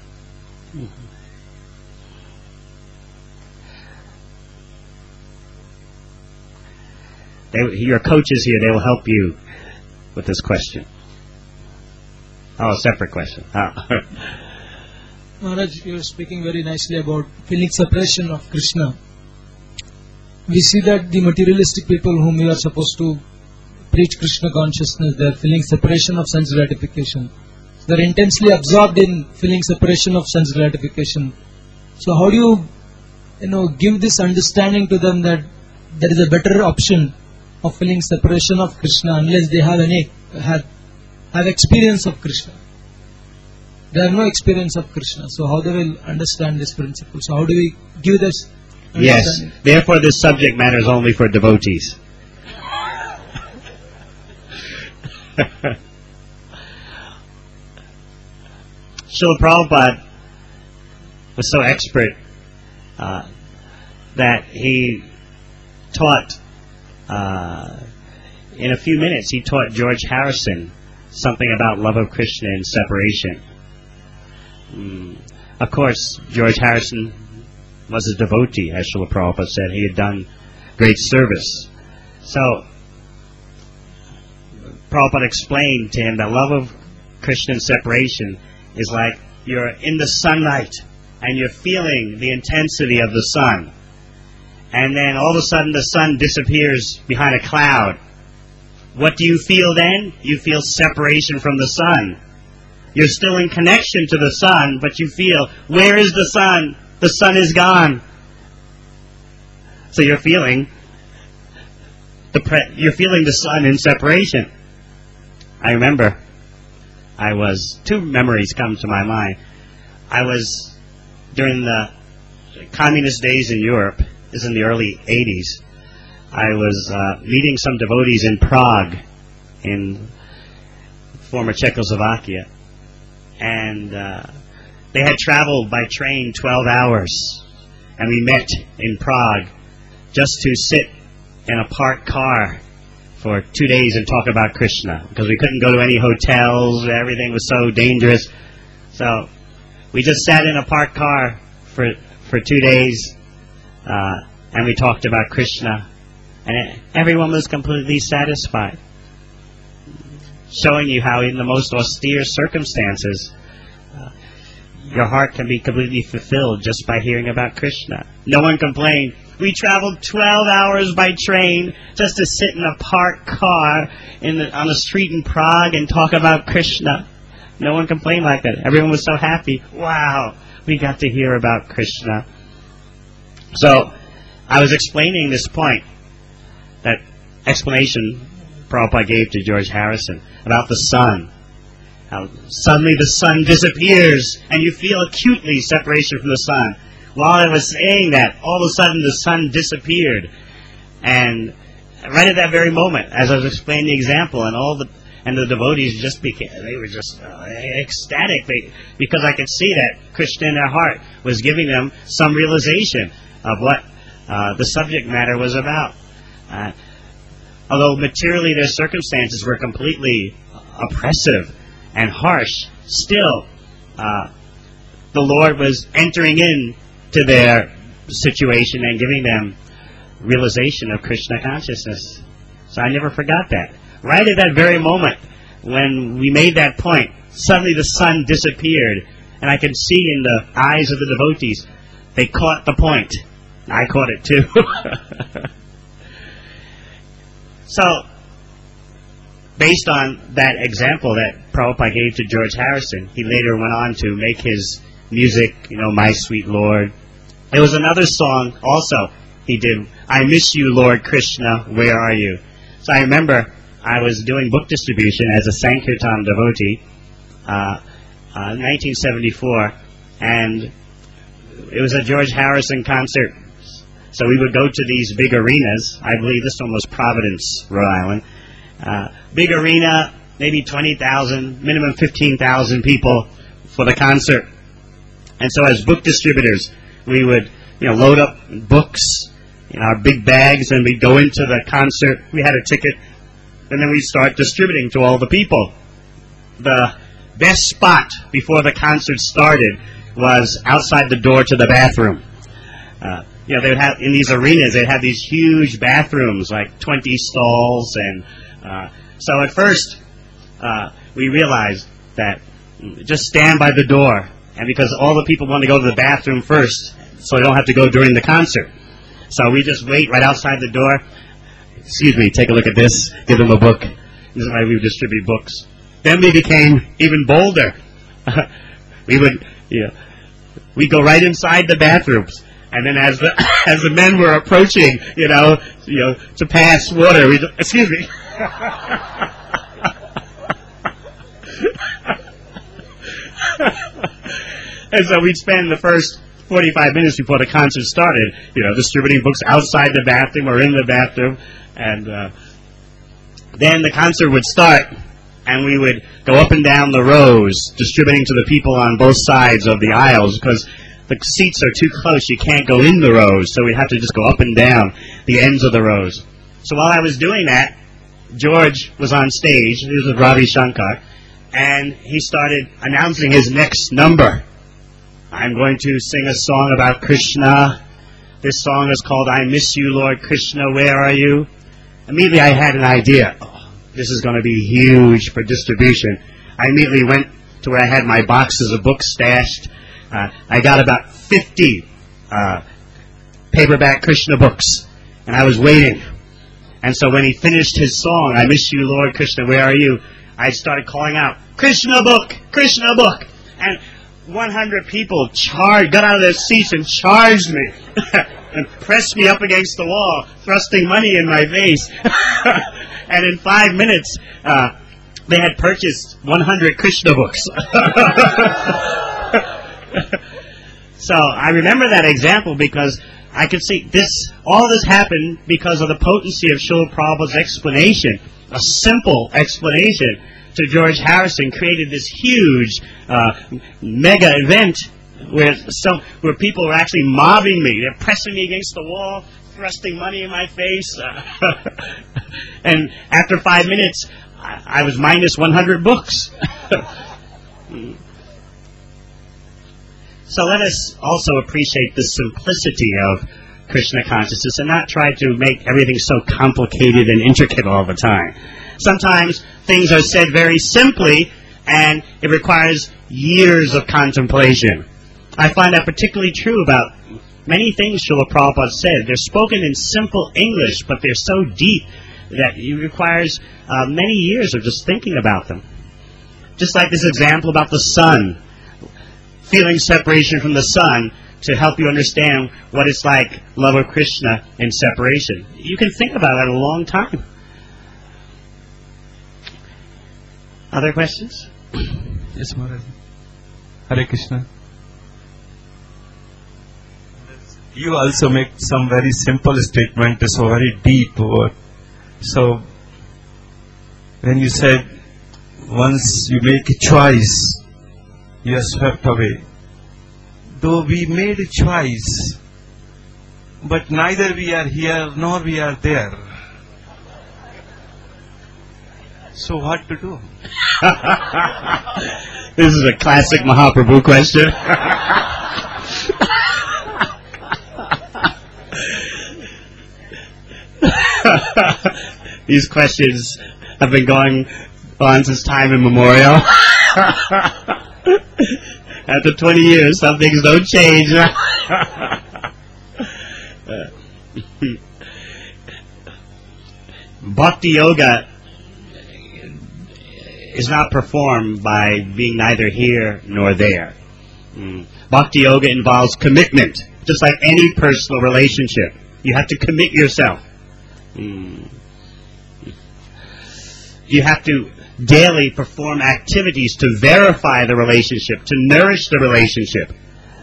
Your coaches here, they will help you with this question. Oh, a separate question. Maharaj, you are speaking very nicely about feeling separation of Krishna. We see that the materialistic people whom we are supposed to preach Krishna consciousness, they are feeling separation of sense gratification. They are intensely absorbed in feeling separation of sense gratification. So how do you, give this understanding to them that there is a better option of feeling separation of Krishna unless they have experience of Krishna? They have no experience of Krishna. So how they will understand this principle? So how do we give this understanding? Yes. Therefore this subject matter is only for devotees. Srila Prabhupada was so expert that he taught, in a few minutes, he taught George Harrison something about love of Krishna and separation. Of course, George Harrison was a devotee, as Srila Prabhupada said. He had done great service. So, Prabhupada explained to him that love of Krishna and separation is like you're in the sunlight and you're feeling the intensity of the sun. And then all of a sudden the sun disappears behind a cloud. What do you feel then? You feel separation from the sun. You're still in connection to the sun, but you feel, where is the sun? The sun is gone. So you're feeling the sun in separation. I remember two memories come to my mind. I was, during the communist days in Europe, this is in the early 80s, I was meeting some devotees in Prague, in former Czechoslovakia, and they had traveled by train 12 hours, and we met in Prague just to sit in a parked car for 2 days and talk about Krishna, because we couldn't go to any hotels, everything was so dangerous. So we just sat in a parked car for 2 days, and we talked about Krishna, and everyone was completely satisfied, showing you how in the most austere circumstances, your heart can be completely fulfilled just by hearing about Krishna. No one complained. We traveled 12 hours by train just to sit in a parked car on the street in Prague and talk about Krishna. No one complained like that. Everyone was so happy. Wow, we got to hear about Krishna. So I was explaining this point, that explanation Prabhupada gave to George Harrison about the sun. How suddenly the sun disappears and you feel acutely separation from the sun. While I was saying that, all of a sudden the sun disappeared. And right at that very moment, as I was explaining the example, and the devotees just they were just ecstatic, because I could see that Krishna in their heart was giving them some realization of what the subject matter was about. Although materially their circumstances were completely oppressive and harsh, still the Lord was entering in to their situation and giving them realization of Krishna consciousness. So I never forgot that. Right at that very moment when we made that point, suddenly the sun disappeared, and I could see in the eyes of the devotees, they caught the point. I caught it too. So, based on that example that Prabhupada gave to George Harrison, he later went on to make his music, My Sweet Lord. There was another song also he did, I Miss You, Lord Krishna, Where Are You? So I remember I was doing book distribution as a Sankirtan devotee in 1974, and it was a George Harrison concert. So we would go to these big arenas. I believe this one was Providence, Rhode Island. Big arena, maybe 20,000, minimum 15,000 people for the concert. And so as book distributors, we would load up books in our big bags, and we'd go into the concert. We had a ticket, and then we'd start distributing to all the people. The best spot before the concert started was outside the door to the bathroom. They would have, in these arenas, they'd have these huge bathrooms, like 20 stalls, and so at first we realized that just stand by the door, and because all the people want to go to the bathroom first, so they don't have to go during the concert. So we just wait right outside the door. Excuse me, take a look at this, give them a book. This is why we would distribute books. Then we became even bolder. We'd go right inside the bathrooms. And then as the men were approaching, to pass water, excuse me. And so we'd spend the first 45 minutes before the concert started, distributing books outside the bathroom or in the bathroom. And then the concert would start, and we would go up and down the rows, distributing to the people on both sides of the aisles, because the seats are too close. You can't go in the rows, so we have to just go up and down the ends of the rows. So while I was doing that, George was on stage. He was with Ravi Shankar, and he started announcing his next number. I'm going to sing a song about Krishna. This song is called I Miss You, Lord Krishna, Where Are You? Immediately I had an idea. This is going to be huge for distribution. I immediately went to where I had my boxes of books stashed. I got about 50 paperback Krishna books, and I was waiting. And so when he finished his song, I Miss You, Lord Krishna, Where Are You? I started calling out, Krishna book, Krishna book. And 100 people got out of their seats and charged me and pressed me up against the wall, thrusting money in my face. And in 5 minutes, they had purchased 100 Krishna books. So I remember that example because I could see all this happened because of the potency of Srila Prabhupada's explanation. A simple explanation to George Harrison created this huge mega event where people were actually mobbing me. They're pressing me against the wall, thrusting money in my face. And after 5 minutes, I was minus 100 books. So let us also appreciate the simplicity of Krishna consciousness and not try to make everything so complicated and intricate all the time. Sometimes things are said very simply and it requires years of contemplation. I find that particularly true about many things Srila Prabhupada said. They're spoken in simple English, but they're so deep that it requires many years of just thinking about them. Just like this example about the sun, feeling separation from the sun to help you understand what it's like, love of Krishna and separation. You can think about that a long time. Other questions? Yes, Maharaj. Hare Krishna. You also make some very simple statement, so very deep word. So, when you said, once you make a choice, you are swept away. Though we made a choice, but neither we are here nor we are there. So what to do? This is a classic Mahaprabhu question. These questions have been going on since time immemorial. After 20 years, some things don't change. Bhakti Yoga is not performed by being neither here nor there. Bhakti Yoga involves commitment, just like any personal relationship. You have to commit yourself. You have to daily perform activities to verify the relationship, to nourish the relationship.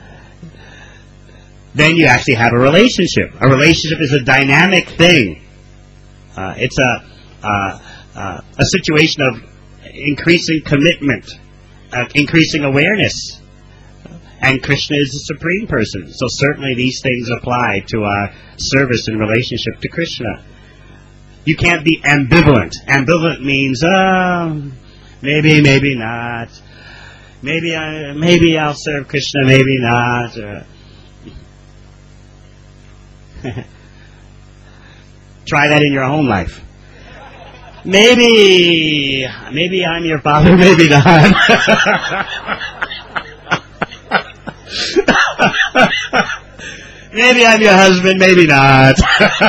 Then you actually have a relationship. A relationship is a dynamic thing. It's a situation of increasing commitment, increasing awareness. And Krishna is the Supreme Person. So certainly these things apply to our service and relationship to Krishna. You can't be ambivalent. Ambivalent means, maybe, maybe not. Maybe I'll serve Krishna, maybe not. Try that in your own life. Maybe I'm your father, maybe not. Maybe I'm your husband, maybe not.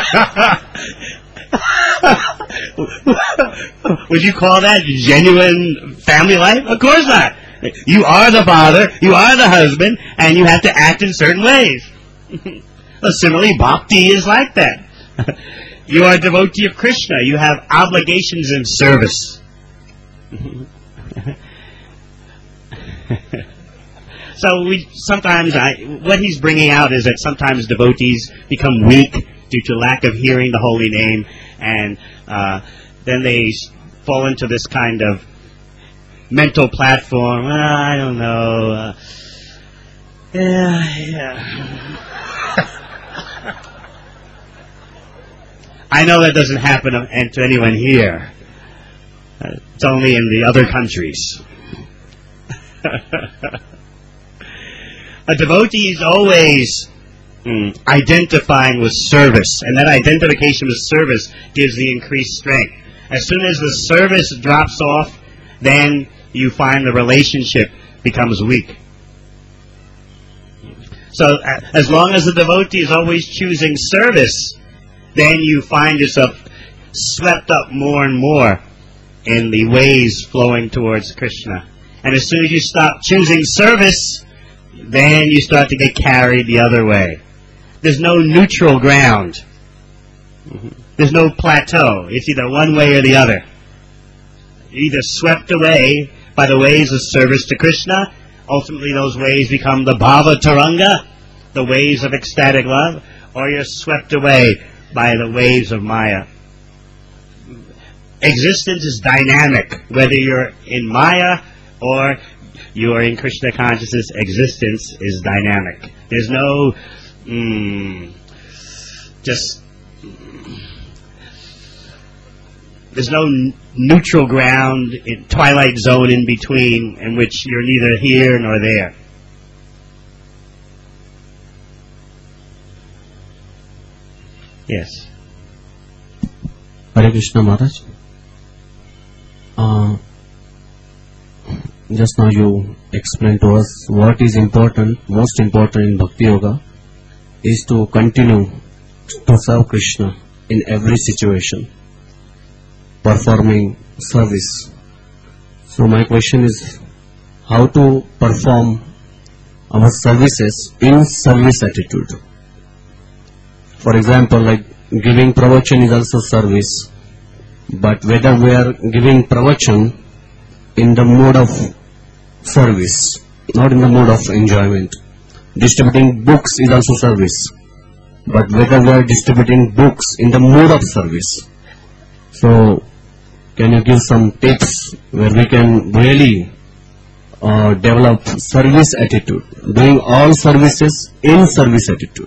Would you call that genuine family life? Of course not. You are the father, you are the husband, and you have to act in certain ways. Well, similarly, bhakti is like that. You are a devotee of Krishna. You have obligations in service. So what he's bringing out is that sometimes devotees become weak due to lack of hearing the holy name, and then they fall into this kind of mental platform. I don't know. I know that doesn't happen to anyone here. It's only in the other countries. A devotee is always identifying with service, and that identification with service gives the increased strength. As soon as the service drops off, then you find the relationship becomes weak. So as long as the devotee is always choosing service, then you find yourself swept up more and more in the ways flowing towards Krishna. And as soon as you stop choosing service, then you start to get carried the other way. There's no neutral ground. There's no plateau. It's either one way or the other. either swept away by the waves of service to Krishna. Ultimately, those waves become the Bhava Taranga, the waves of ecstatic love, or you're swept away by the waves of Maya. Existence is dynamic. Whether you're in Maya or you are in Krishna consciousness, existence is dynamic. There's no there's no neutral ground, twilight zone in between, in which you're neither here nor there. Yes. Hare Krishna Maharaj. Just now you explained to us what is important, most important in Bhakti Yoga is to continue to serve Krishna in every situation, performing service. So my question is how to perform our services in service attitude. For example, like giving pravachan is also service, but whether we are giving pravachan in the mode of service, not in the mode of enjoyment. Distributing books is also service, but whether we are distributing books in the mode of service. So, can you give some tips where we can really develop service attitude, doing all services in service attitude?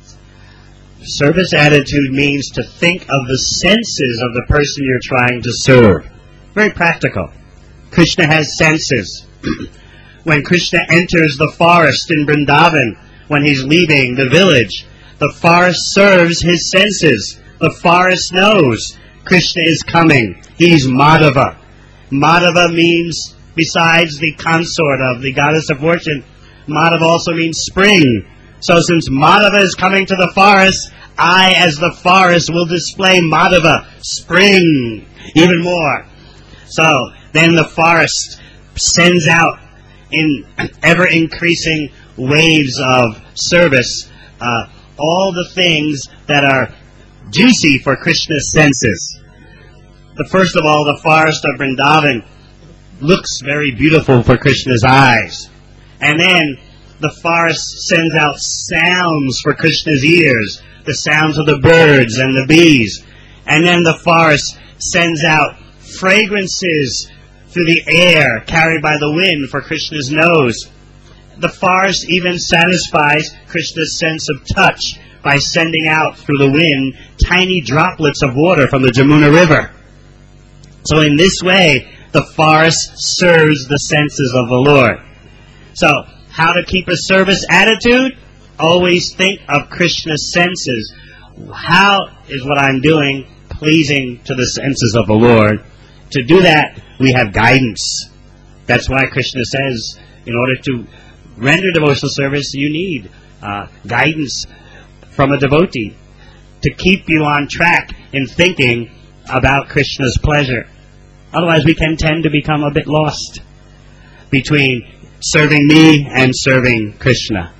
Service attitude means to think of the senses of the person you're trying to serve. Very practical. Krishna has senses. When Krishna enters the forest in Vrindavan, when he's leaving the village, the forest serves his senses. The forest knows Krishna is coming. He's Madhava. Madhava means, besides the consort of the goddess of fortune, Madhava also means spring. So since Madhava is coming to the forest, I, as the forest, will display Madhava, spring, even more. So then the forest sends out in ever-increasing waves of service all the things that are juicy for Krishna's senses. The first of all, the forest of Vrindavan looks very beautiful for Krishna's eyes. And then the forest sends out sounds for Krishna's ears, the sounds of the birds and the bees. And then the forest sends out fragrances through the air carried by the wind for Krishna's nose. The forest even satisfies Krishna's sense of touch by sending out through the wind tiny droplets of water from the Jamuna River. So in this way, the forest serves the senses of the Lord. So, how to keep a service attitude? Always think of Krishna's senses. How is what I'm doing pleasing to the senses of the Lord? To do that, we have guidance. That's why Krishna says, in order to render devotional service, you need guidance from a devotee to keep you on track in thinking about Krishna's pleasure. Otherwise, we can tend to become a bit lost between serving me and serving Krishna.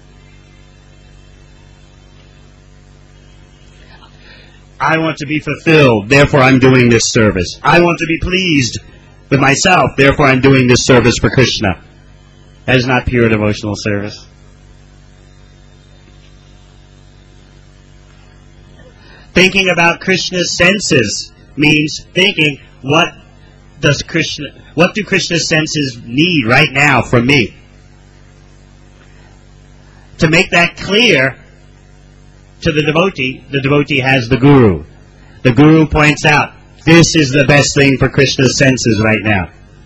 I want to be fulfilled, therefore I'm doing this service. I want to be pleased with myself, therefore I'm doing this service for Krishna. That is not pure devotional service. Thinking about Krishna's senses means thinking, what do Krishna's senses need right now from me? To make that clear to the devotee has the guru. The guru points out, this is the best thing for Krishna's senses right now.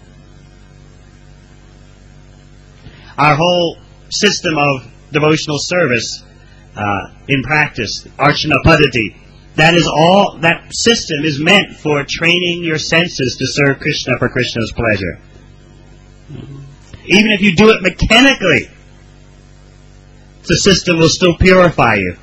Our whole system of devotional service in practice, Archana Paddhati, that system is meant for training your senses to serve Krishna for Krishna's pleasure. Even if you do it mechanically, the system will still purify you.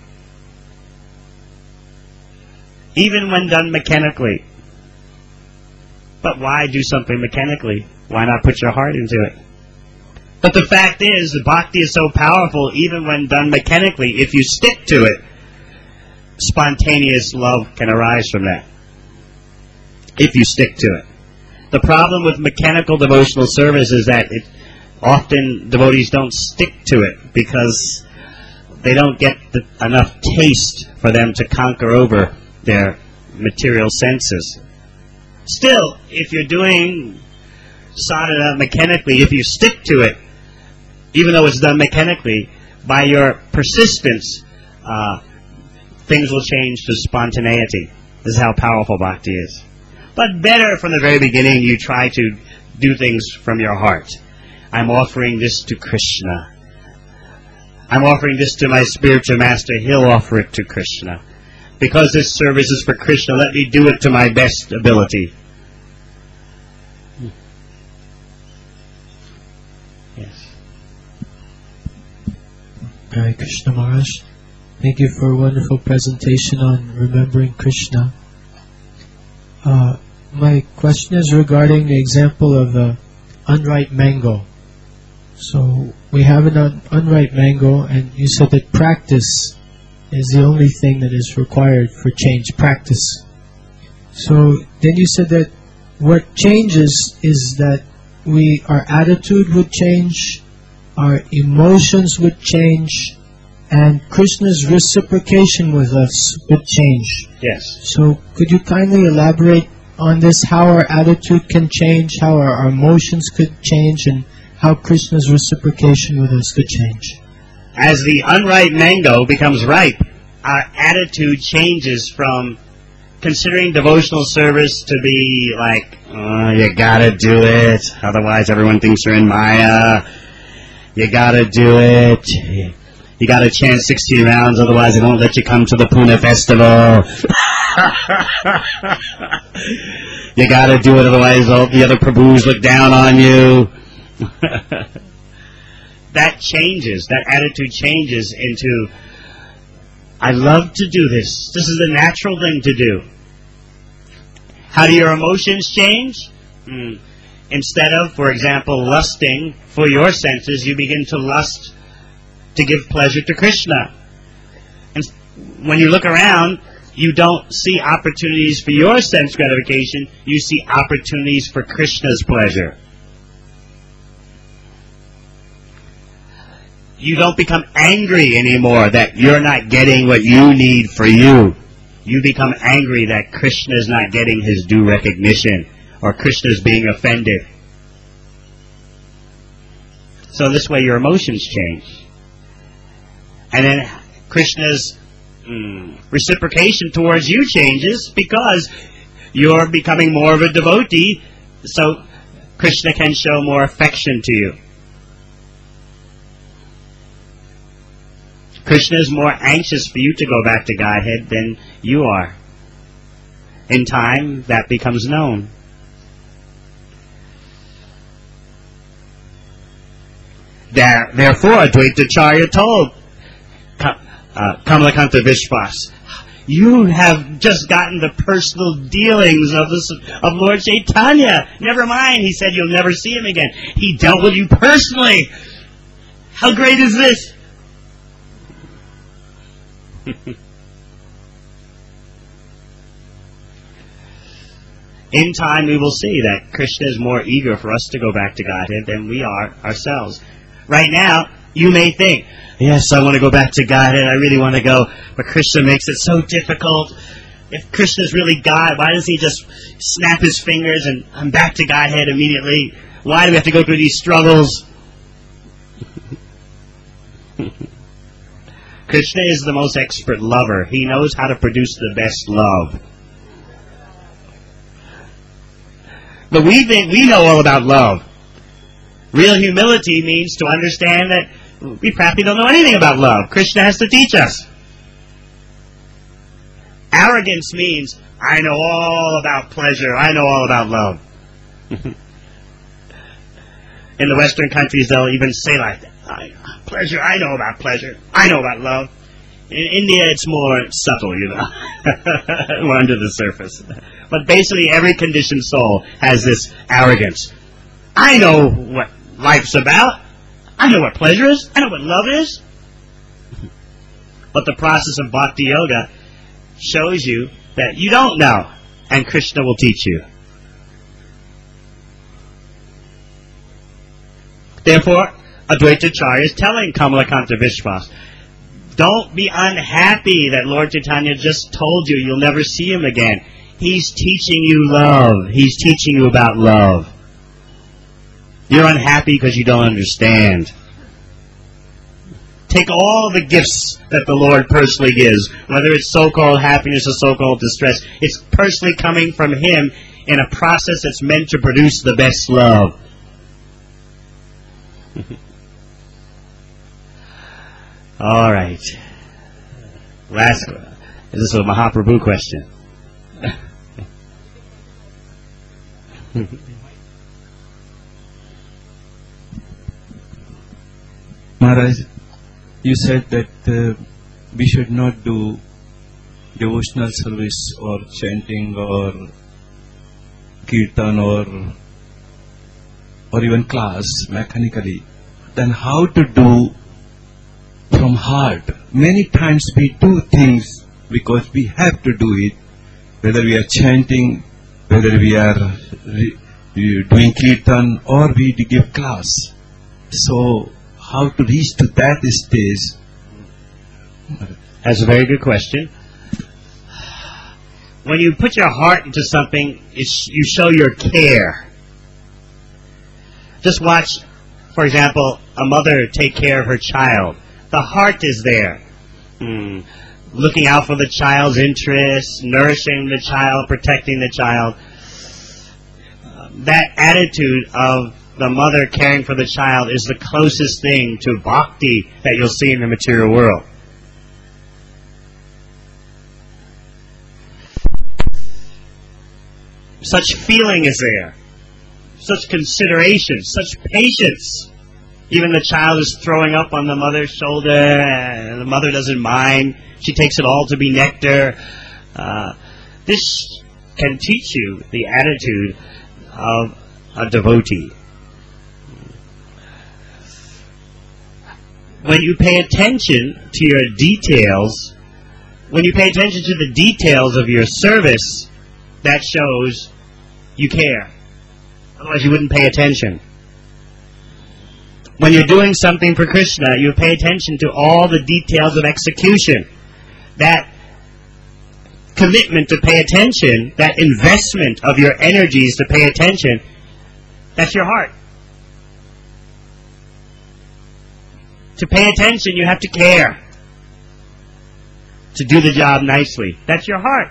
Even when done mechanically. But why do something mechanically? Why not put your heart into it? But the fact is, the bhakti is so powerful, even when done mechanically, if you stick to it, spontaneous love can arise from that. If you stick to it. The problem with mechanical devotional service is that often devotees don't stick to it because they don't get enough taste for them to conquer over their material senses. Still, if you're doing sadhana mechanically, if you stick to it, even though it's done mechanically, by your persistence, things will change to spontaneity. This is how powerful bhakti is. But better from the very beginning you try to do things from your heart. I'm offering this to Krishna. I'm offering this to my spiritual master. He'll offer it to Krishna. Because this service is for Krishna, let me do it to my best ability. Yes. Hare Krishna Maharaj. Thank you for a wonderful presentation on remembering Krishna. My question is regarding the example of the unripe mango. So we have an unripe mango, and you said that practice is the only thing that is required for change, practice. So then you said that what changes is that our attitude would change, our emotions would change, and Krishna's reciprocation with us would change. Yes. So could you kindly elaborate on this, how our attitude can change, how our emotions could change, and how Krishna's reciprocation with us could change? As the unripe mango becomes ripe, our attitude changes from considering devotional service to be like, oh, you gotta do it, otherwise everyone thinks you're in Maya. You gotta do it. You gotta chant 16 rounds, otherwise they won't let you come to the Pune festival. You gotta do it, otherwise all the other Prabhus look down on you. That changes, that attitude changes into, I love to do this. This is the natural thing to do. How do your emotions change? Instead of, for example, lusting for your senses, you begin to lust to give pleasure to Krishna. And when you look around, you don't see opportunities for your sense gratification, you see opportunities for Krishna's pleasure. You don't become angry anymore that you're not getting what you need for you. You become angry that Krishna is not getting his due recognition, or Krishna is being offended. So this way your emotions change. And then Krishna's reciprocation towards you changes because you're becoming more of a devotee, so Krishna can show more affection to you. Krishna is more anxious for you to go back to Godhead than you are. In time, that becomes known. Therefore, Advaitacharya told Kamalakanta Vishwas, you have just gotten the personal dealings of Lord Chaitanya. Never mind, he said you'll never see him again. He dealt with you personally. How great is this? In time we will see that Krishna is more eager for us to go back to Godhead than we are ourselves. Right now, you may think, yes, I want to go back to Godhead, I really want to go, but Krishna makes it so difficult. If Krishna is really God, why doesn't he just snap his fingers and I'm back to Godhead immediately? Why do we have to go through these struggles? Krishna is the most expert lover. He knows how to produce the best love. But we think we know all about love. Real humility means to understand that we practically don't know anything about love. Krishna has to teach us. Arrogance means, I know all about pleasure. I know all about love. In the Western countries, they'll even say like that. Pleasure, I know about pleasure. I know about love. In India, it's more subtle, you know. More under the surface. But basically, every conditioned soul has this arrogance. I know what life's about. I know what pleasure is. I know what love is. But the process of bhakti yoga shows you that you don't know, and Krishna will teach you. Therefore, Advaita Acharya is telling Kamalakanta Vishwas, don't be unhappy that Lord Chaitanya just told you you'll never see him again. He's teaching you love. He's teaching you about love. You're unhappy because you don't understand. Take all the gifts that the Lord personally gives, whether it's so-called happiness or so-called distress. It's personally coming from Him in a process that's meant to produce the best love. All right. Last, this is a Mahaprabhu question. Maharaj, you said that we should not do devotional service or chanting or kirtan or even class mechanically. Then how to do from heart? Many times we do things because we have to do it, whether we are chanting, whether we are doing kirtan or we give class. So how to reach to that stage? That's a very good question. When you put your heart into something, you show your care. Just watch, for example, a mother take care of her child. The heart is there. Looking out for the child's interests, nourishing the child, protecting the child. That attitude of the mother caring for the child is the closest thing to bhakti that you'll see in the material world. Such feeling is there. Such consideration, such patience. Even the child is throwing up on the mother's shoulder, and the mother doesn't mind. She takes it all to be nectar. This can teach you the attitude of a devotee. When you pay attention to your details, when you pay attention to the details of your service, that shows you care. Otherwise you wouldn't pay attention. When you're doing something for Krishna, you pay attention to all the details of execution. That commitment to pay attention, that investment of your energies to pay attention, that's your heart. To pay attention, you have to care. To do the job nicely, that's your heart.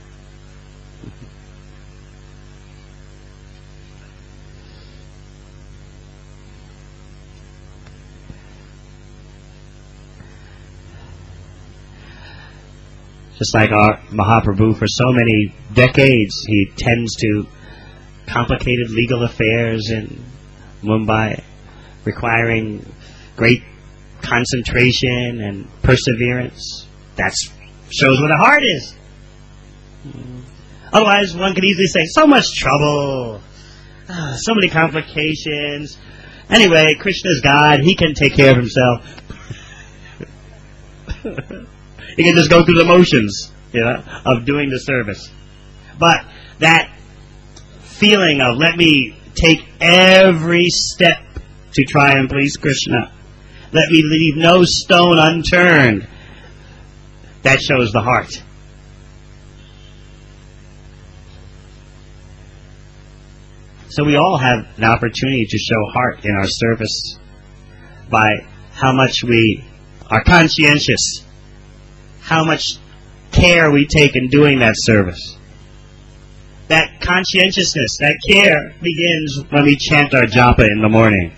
Just like our Mahaprabhu, for so many decades, he tends to complicated legal affairs in Mumbai, requiring great concentration and perseverance. That shows where the heart is. Otherwise, one could easily say, so much trouble, so many complications. Anyway, Krishna's God, He can take care of Himself. He can just go through the motions, of doing the service. But that feeling of, let me take every step to try and please Krishna, let me leave no stone unturned, that shows the heart. So we all have an opportunity to show heart in our service by how much we are conscientious, how much care we take in doing that service. That conscientiousness, that care begins when we chant our japa in the morning.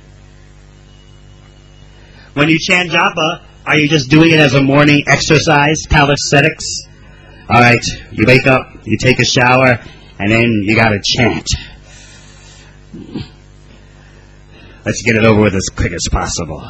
When you chant japa, are you just doing it as a morning exercise, calisthenics? Alright, you wake up, you take a shower, and then you gotta chant. Let's get it over with as quick as possible.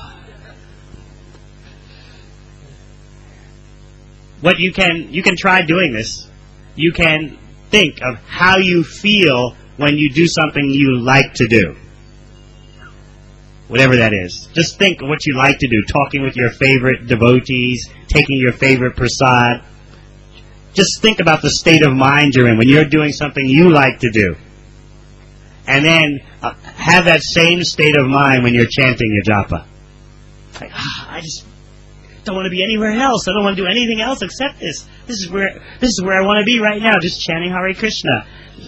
What you can try doing this. You can think of how you feel when you do something you like to do. Whatever that is. Just think of what you like to do. Talking with your favorite devotees, taking your favorite prasad. Just think about the state of mind you're in when you're doing something you like to do. And then have that same state of mind when you're chanting your japa. Like, I just don't want to be anywhere else. I don't want to do anything else except this. This is where I want to be right now, just chanting Hare Krishna.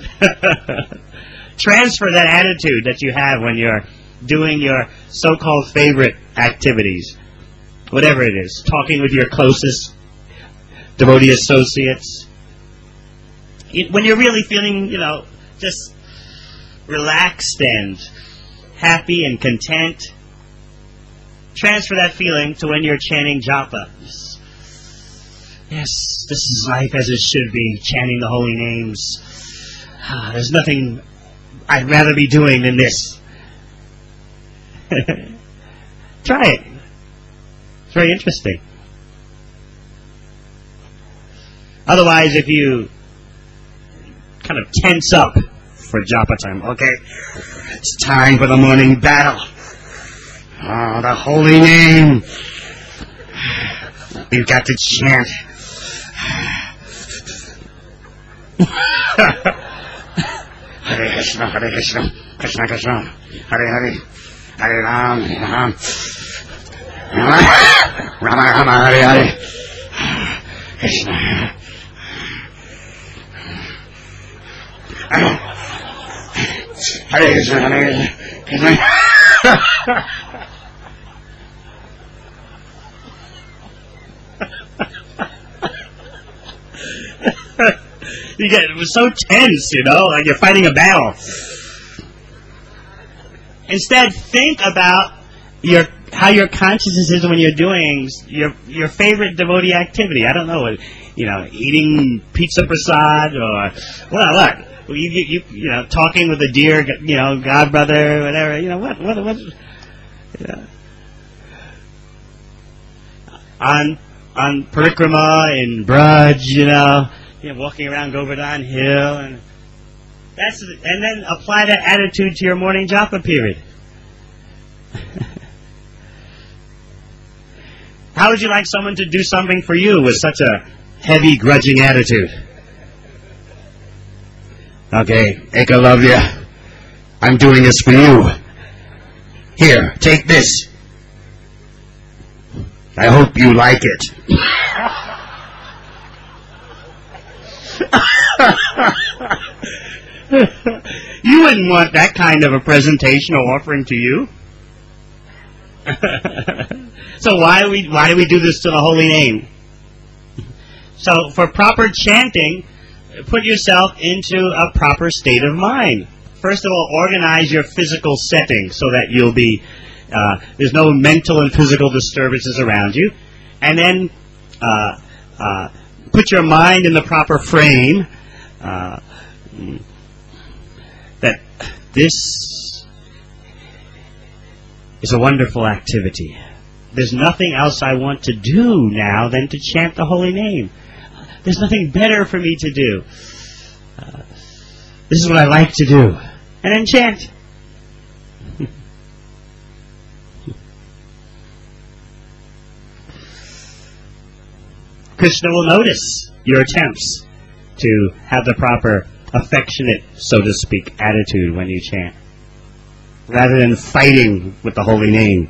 Transfer that attitude that you have when you're doing your so-called favorite activities, whatever it is, talking with your closest devotee associates. When you're really feeling, just relaxed and happy and content, transfer that feeling to when you're chanting japa. Yes, this is life as it should be, chanting the holy names. There's nothing I'd rather be doing than this. Try it. It's very interesting. Otherwise, if you kind of tense up for japa time, okay, it's time for the morning battle. Oh, the holy name. We've got to chant. Hare Krishna, Krishna Krishna, Hare Hare, Hare Ram, Ram, Rama Rama, Hare Hare, Krishna. Hare Krishna, Hare Krishna. It was so tense, like you're fighting a battle. Instead, think about how your consciousness is when you're doing your favorite devotee activity. I don't know, eating pizza prasad or what? You talking with a dear, god brother, whatever. What? On parikrama in Braj, walking around Govardhan Hill, and then apply that attitude to your morning japa period. How would you like someone to do something for you with such a heavy, grudging attitude? Okay, Ekalavya, I'm doing this for you. Here, take this. I hope you like it. You wouldn't want that kind of a presentation or offering to you. So why do we do this to the holy name? So for proper chanting, put yourself into a proper state of mind. First of all, organize your physical setting so that you'll be there's no mental and physical disturbances around you, and then put your mind in the proper frame. That this is a wonderful activity. There's nothing else I want to do now than to chant the holy name. There's nothing better for me to do. This is what I like to do. And then chant. Krishna will notice your attempts to have the proper affectionate, so to speak, attitude when you chant, rather than fighting with the holy name.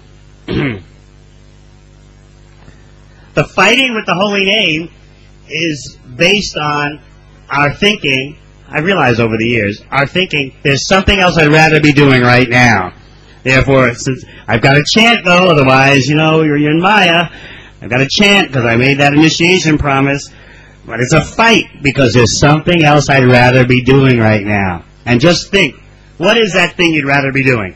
The fighting with the holy name is based on our thinking. I realize over the years, our thinking, there's something else I'd rather be doing right now. Therefore, since I've got to chant though, otherwise, you're in Maya. I've got to chant because I made that initiation promise. But it's a fight because there's something else I'd rather be doing right now. And just think, what is that thing you'd rather be doing?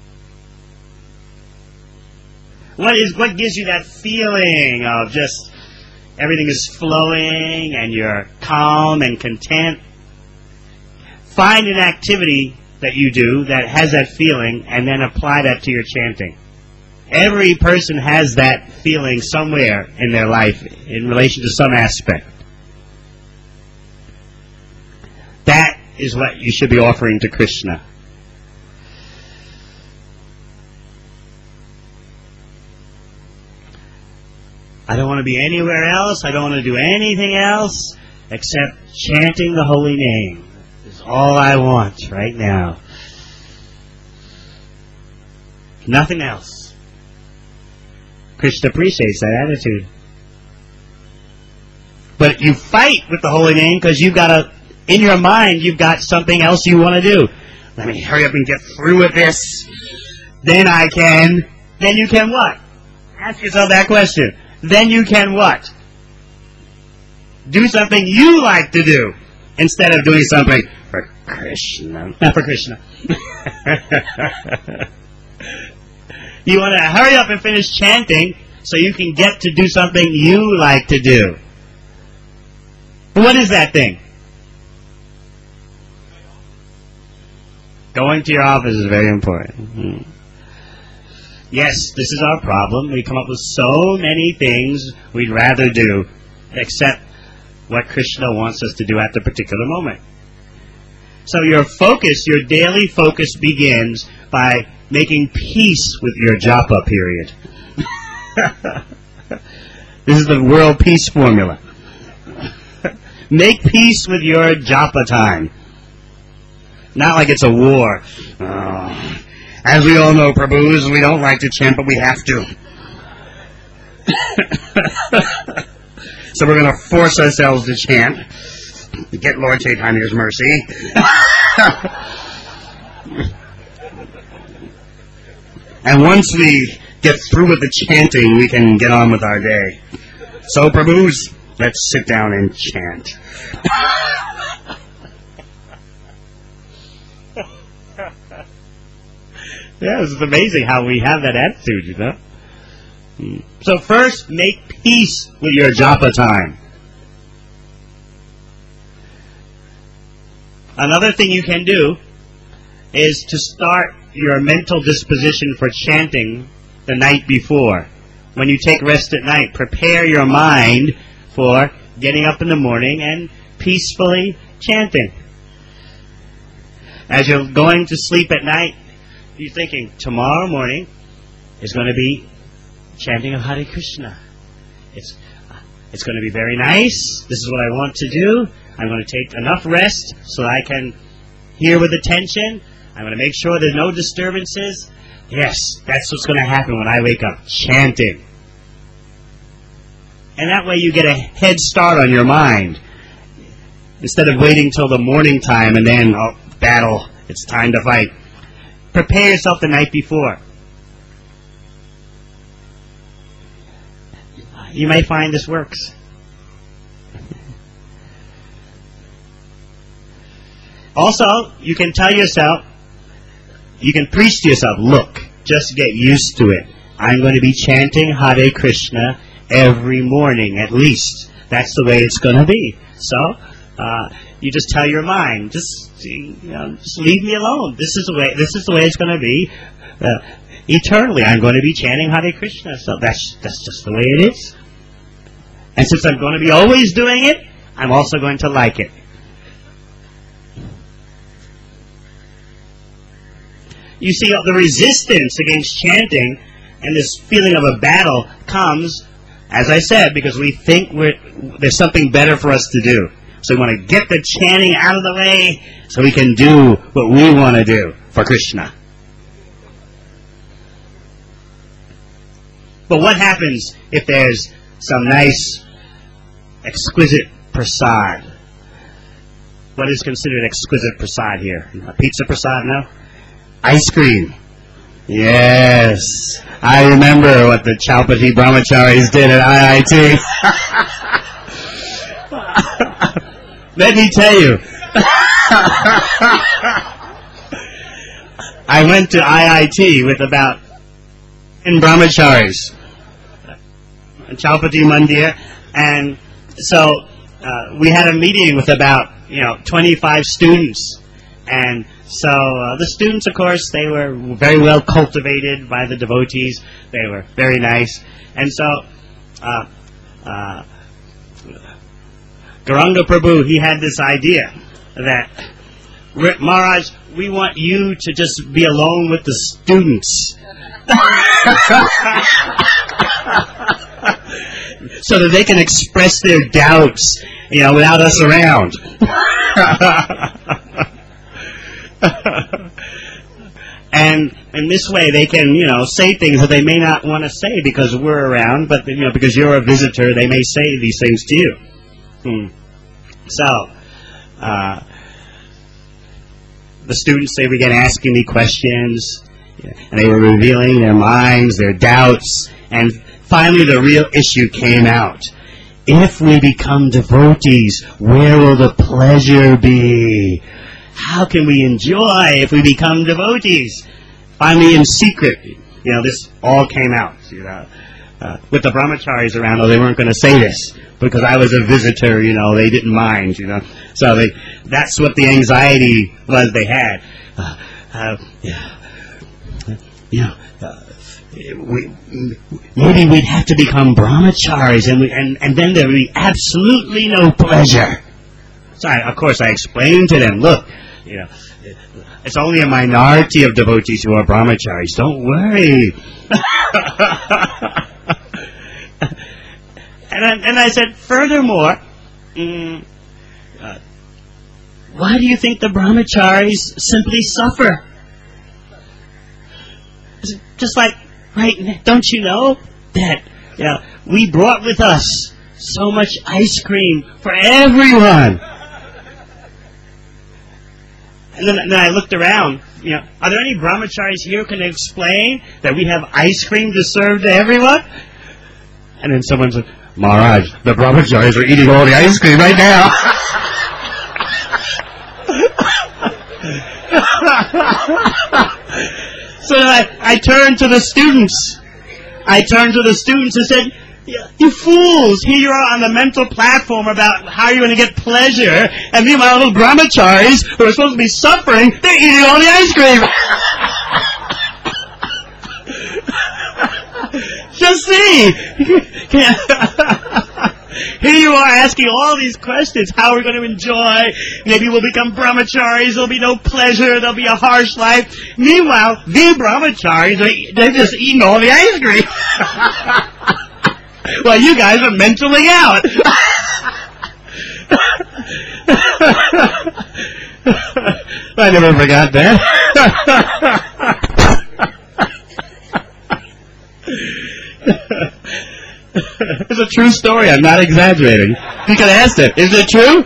What gives you that feeling of just everything is flowing and you're calm and content? Find an activity that you do that has that feeling and then apply that to your chanting. Every person has that feeling somewhere in their life in relation to some aspect. That is what you should be offering to Krishna. I don't want to be anywhere else. I don't want to do anything else except chanting the holy name. Is all I want right now. Nothing else. Krishna appreciates that attitude. But you fight with the holy name because you've got in your mind, you've got something else you want to do. Let me hurry up and get through with this. Then you can what? Ask yourself that question. Then you can what? Do something you like to do instead of doing something for Krishna. Not for Krishna. You want to hurry up and finish chanting so you can get to do something you like to do. What is that thing? Going to your office is very important. Yes, this is our problem. We come up with so many things we'd rather do except what Krishna wants us to do at the particular moment. So your focus, your daily focus begins by making peace with your japa period. This is the world peace formula. Make peace with your japa time. Not like it's a war. As we all know, Prabhus, we don't like to chant, but we have to. So we're going to force ourselves to chant. Get Lord Chaitanya's mercy. And once we get through with the chanting, we can get on with our day. So, Prabhus, let's sit down and chant. Yeah, it's amazing how we have that attitude, you know. So first, make peace with your japa time. Another thing you can do is to start your mental disposition for chanting the night before. When you take rest at night, prepare your mind for getting up in the morning and peacefully chanting. As you're going to sleep at night, you're thinking, tomorrow morning is going to be chanting of Hare Krishna. It's going to be very nice. This is what I want to do. I'm going to take enough rest so I can hear with attention. I'm going to make sure there's no disturbances. Yes, that's what's going to happen when I wake up, chanting. And that way you get a head start on your mind. Instead of waiting till the morning time and then, battle, it's time to fight. Prepare yourself the night before. You may find this works. Also, you can tell yourself, you can preach to yourself, look, just get used to it. I'm going to be chanting Hare Krishna every morning, at least. That's the way it's going to be. So, you just tell your mind, just leave me alone. This is the way it's going to be. Eternally, I'm going to be chanting Hare Krishna. So that's just the way it is. And since I'm going to be always doing it, I'm also going to like it. You see, the resistance against chanting and this feeling of a battle comes, as I said, because we think there's something better for us to do. So we want to get the chanting out of the way so we can do what we want to do for Krishna. But what happens if there's some nice, exquisite prasad? What is considered exquisite prasad here? A pizza prasad, no? Ice cream. Yes. I remember what the Chaupati Brahmacharis did at IIT. Let me tell you. I went to IIT with about 10 brahmacharis, Chaupati Mandir, and so we had a meeting with about 25 students, and so the students, of course, they were very well cultivated by the devotees. They were very nice, and so Gauranga Prabhu, he had this idea that, Maharaj, we want you to just be alone with the students. So that they can express their doubts, without us around. And this way they can, say things that they may not want to say because we're around, but, because you're a visitor, they may say these things to you. So, the students, they began asking me questions, and they were revealing their minds, their doubts, and finally the real issue came out. If we become devotees, where will the pleasure be? How can we enjoy if we become devotees? Finally, in secret, this all came out. With the brahmacharis around, they weren't going to say this because I was a visitor. They didn't mind. So that's what the anxiety was they had. Maybe we'd have to become brahmacharis, and then there would be absolutely no pleasure. So of course I explained to them, look, it's only a minority of devotees who are brahmacharis. Don't worry. and I said, furthermore, why do you think the brahmacharis simply suffer? Just like, right, don't you know that we brought with us so much ice cream for everyone? And then I looked around, are there any brahmacharis here who can explain that we have ice cream to serve to everyone? And then someone said, Maharaj, the brahmacharis are eating all the ice cream right now. So I turned to the students. and said, you fools, here you are on the mental platform about how you're going to get pleasure, and meanwhile little brahmacharis who are supposed to be suffering, they're eating all the ice cream. Just see. Here you are asking all these questions. How are we going to enjoy? Maybe we'll become brahmacharis. There'll be no pleasure. There'll be a harsh life. Meanwhile, the brahmacharis, they're just eating all the ice cream. Well, you guys are mentally out. I never forgot that. It's a true story. I'm not exaggerating. You can ask it. Is it true?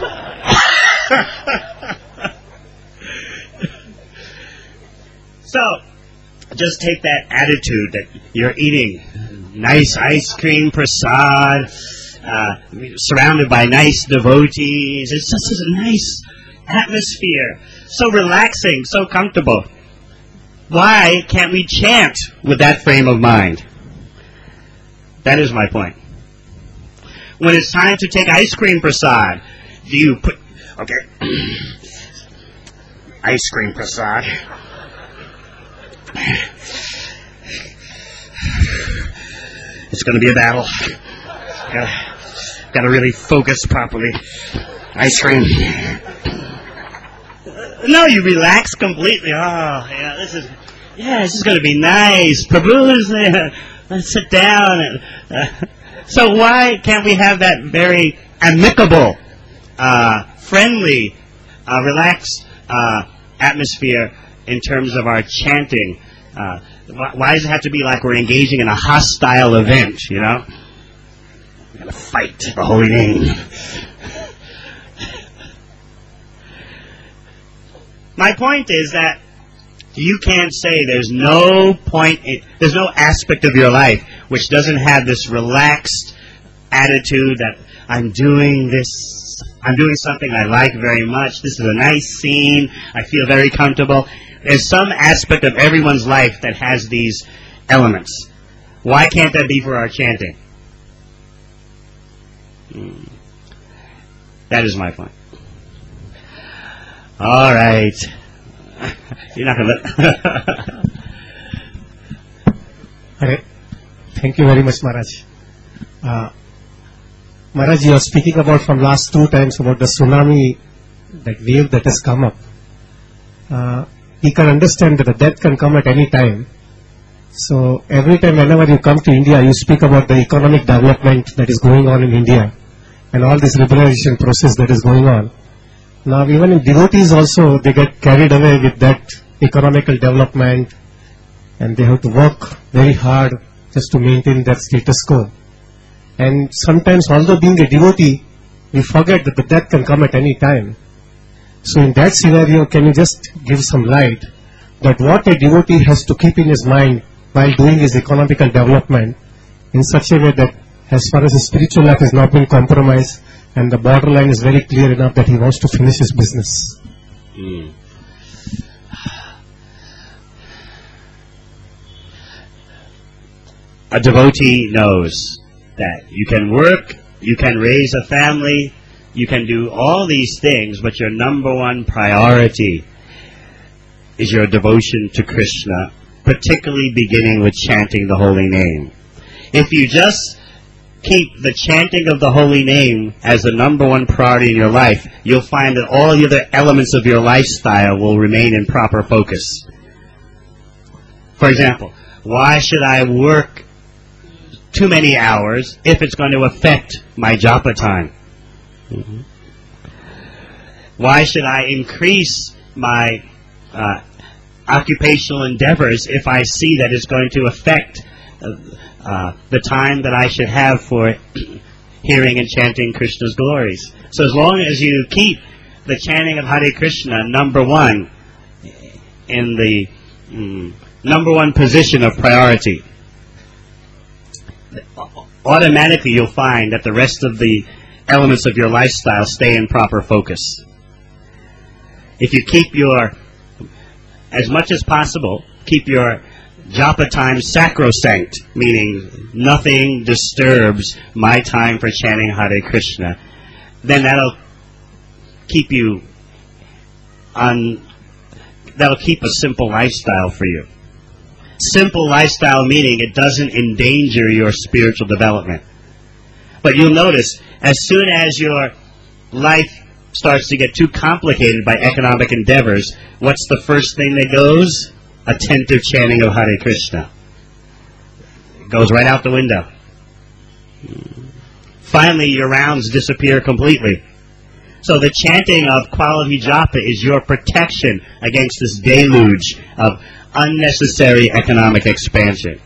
So, just take that attitude that you're eating nice ice cream prasad, surrounded by nice devotees. It's just a nice atmosphere. So relaxing, so comfortable. Why can't we chant with that frame of mind? That is my point. When it's time to take ice cream prasad, do you put... Okay. Ice cream prasad. It's going to be a battle. Got to really focus properly. Ice cream. No, you relax completely. Oh, yeah, this is going to be nice. Prabhu's there. Let's sit down. So why can't we have that very amicable, friendly, relaxed atmosphere in terms of our chanting? Why does it have to be like we're engaging in a hostile event, We're going to fight the holy name. My point is that you can't say there's no aspect of your life which doesn't have this relaxed attitude that I'm doing something I like very much, this is a nice scene, I feel very comfortable. There's some aspect of everyone's life that has these elements. Why can't that be for our chanting? That is my point. All right. You're not going to let... Thank you very much, Maharaj. Maharaj, you are speaking about from last 2 times about the tsunami, that wave that has come up. You can understand that the death can come at any time. So every time whenever you come to India, you speak about the economic development that is going on in India and all this liberalization process that is going on. Now even in devotees also, they get carried away with that economical development and they have to work very hard just to maintain that status quo. And sometimes, although being a devotee, we forget that the death can come at any time. So in that scenario, can you just give some light that what a devotee has to keep in his mind while doing his economical development in such a way that as far as his spiritual life has not been compromised and the borderline is very clear enough that he wants to finish his business? A devotee knows that you can work, you can raise a family, you can do all these things, but your number one priority is your devotion to Krishna, particularly beginning with chanting the holy name. If you just keep the chanting of the holy name as the number one priority in your life, you'll find that all the other elements of your lifestyle will remain in proper focus. For example, why should I work too many hours if it's going to affect my japa time? Why should I increase my occupational endeavors if I see that it's going to affect the time that I should have for hearing and chanting Krishna's glories? So as long as you keep the chanting of Hare Krishna number one in the number one position of priority, automatically you'll find that the rest of the elements of your lifestyle stay in proper focus. If you keep as much as possible, keep your japa time sacrosanct, meaning nothing disturbs my time for chanting Hare Krishna, then that'll keep a simple lifestyle for you. Simple lifestyle meaning it doesn't endanger your spiritual development. But you'll notice, as soon as your life starts to get too complicated by economic endeavors, what's the first thing that goes? Attentive chanting of Hare Krishna. It goes right out the window. Finally, your rounds disappear completely. So the chanting of quality japa is your protection against this deluge of unnecessary economic expansion.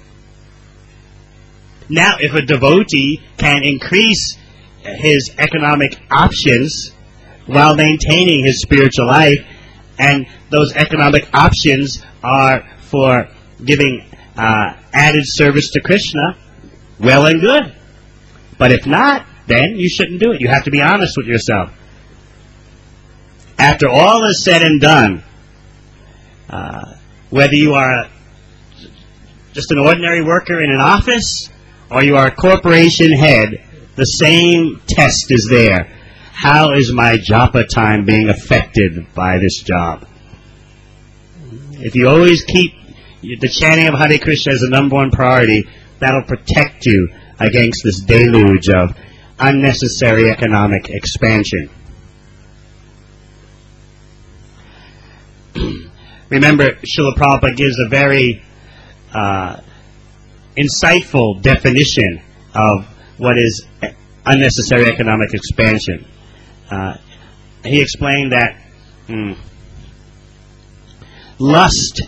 Now, if a devotee can increase his economic options while maintaining his spiritual life, and those economic options are for giving added service to Krishna, well and good. But if not, then you shouldn't do it. You have to be honest with yourself. After all is said and done, whether you are just an ordinary worker in an office or you are a corporation head, the same test is there. How is my japa time being affected by this job? If you always keep the chanting of Hare Krishna as the number one priority, that'll protect you against this deluge of unnecessary economic expansion. Remember, Srila Prabhupada gives a very insightful definition of what is unnecessary economic expansion. He explained that lust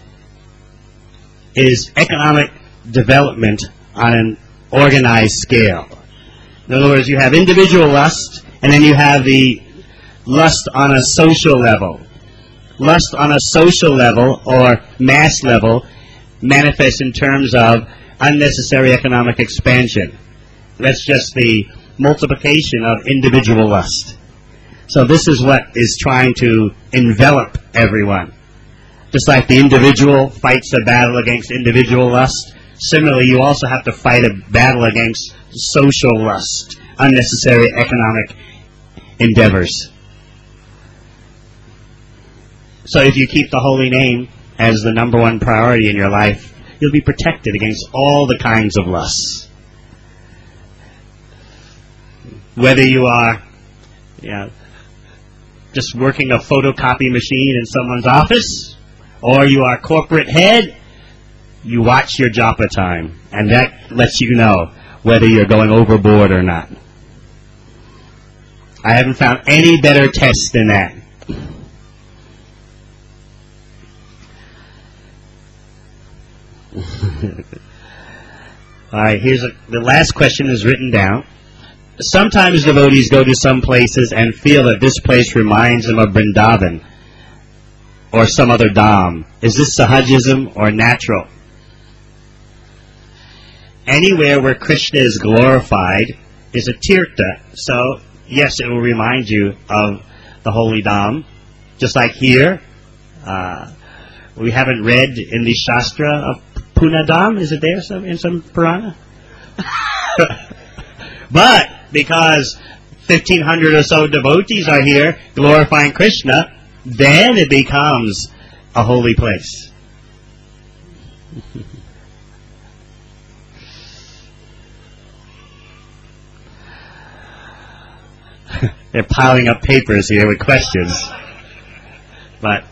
is economic development on an organized scale. In other words, you have individual lust, and then you have the lust on a social level. Lust on a social level or mass level manifests in terms of unnecessary economic expansion. That's just the multiplication of individual lust. So this is what is trying to envelop everyone. Just like the individual fights a battle against individual lust, similarly you also have to fight a battle against social lust, unnecessary economic endeavors. So if you keep the holy name as the number one priority in your life, you'll be protected against all the kinds of lusts. Whether you are just working a photocopy machine in someone's office, or you are corporate head, you watch your japa time, and that lets you know whether you're going overboard or not. I haven't found any better test than that. All right, the last question is written down. Sometimes devotees go to some places and feel that this place reminds them of Vrindavan or some other dham. Is this sahajism or natural? Anywhere where Krishna is glorified is a tirtha. So, yes, it will remind you of the holy dham. Just like here, we haven't read in the Shastra of Punadam. Is it there in some Purana? But because 1,500 or so devotees are here glorifying Krishna, then it becomes a holy place. They're piling up papers here with questions. But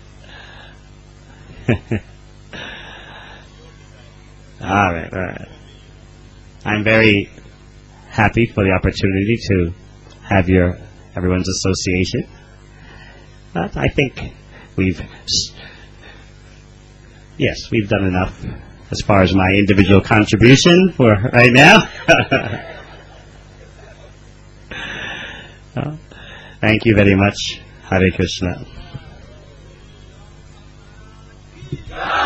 all right. I'm very happy for the opportunity to have everyone's association. But I think we've done enough as far as my individual contribution for right now. Thank you very much. Hare Krishna.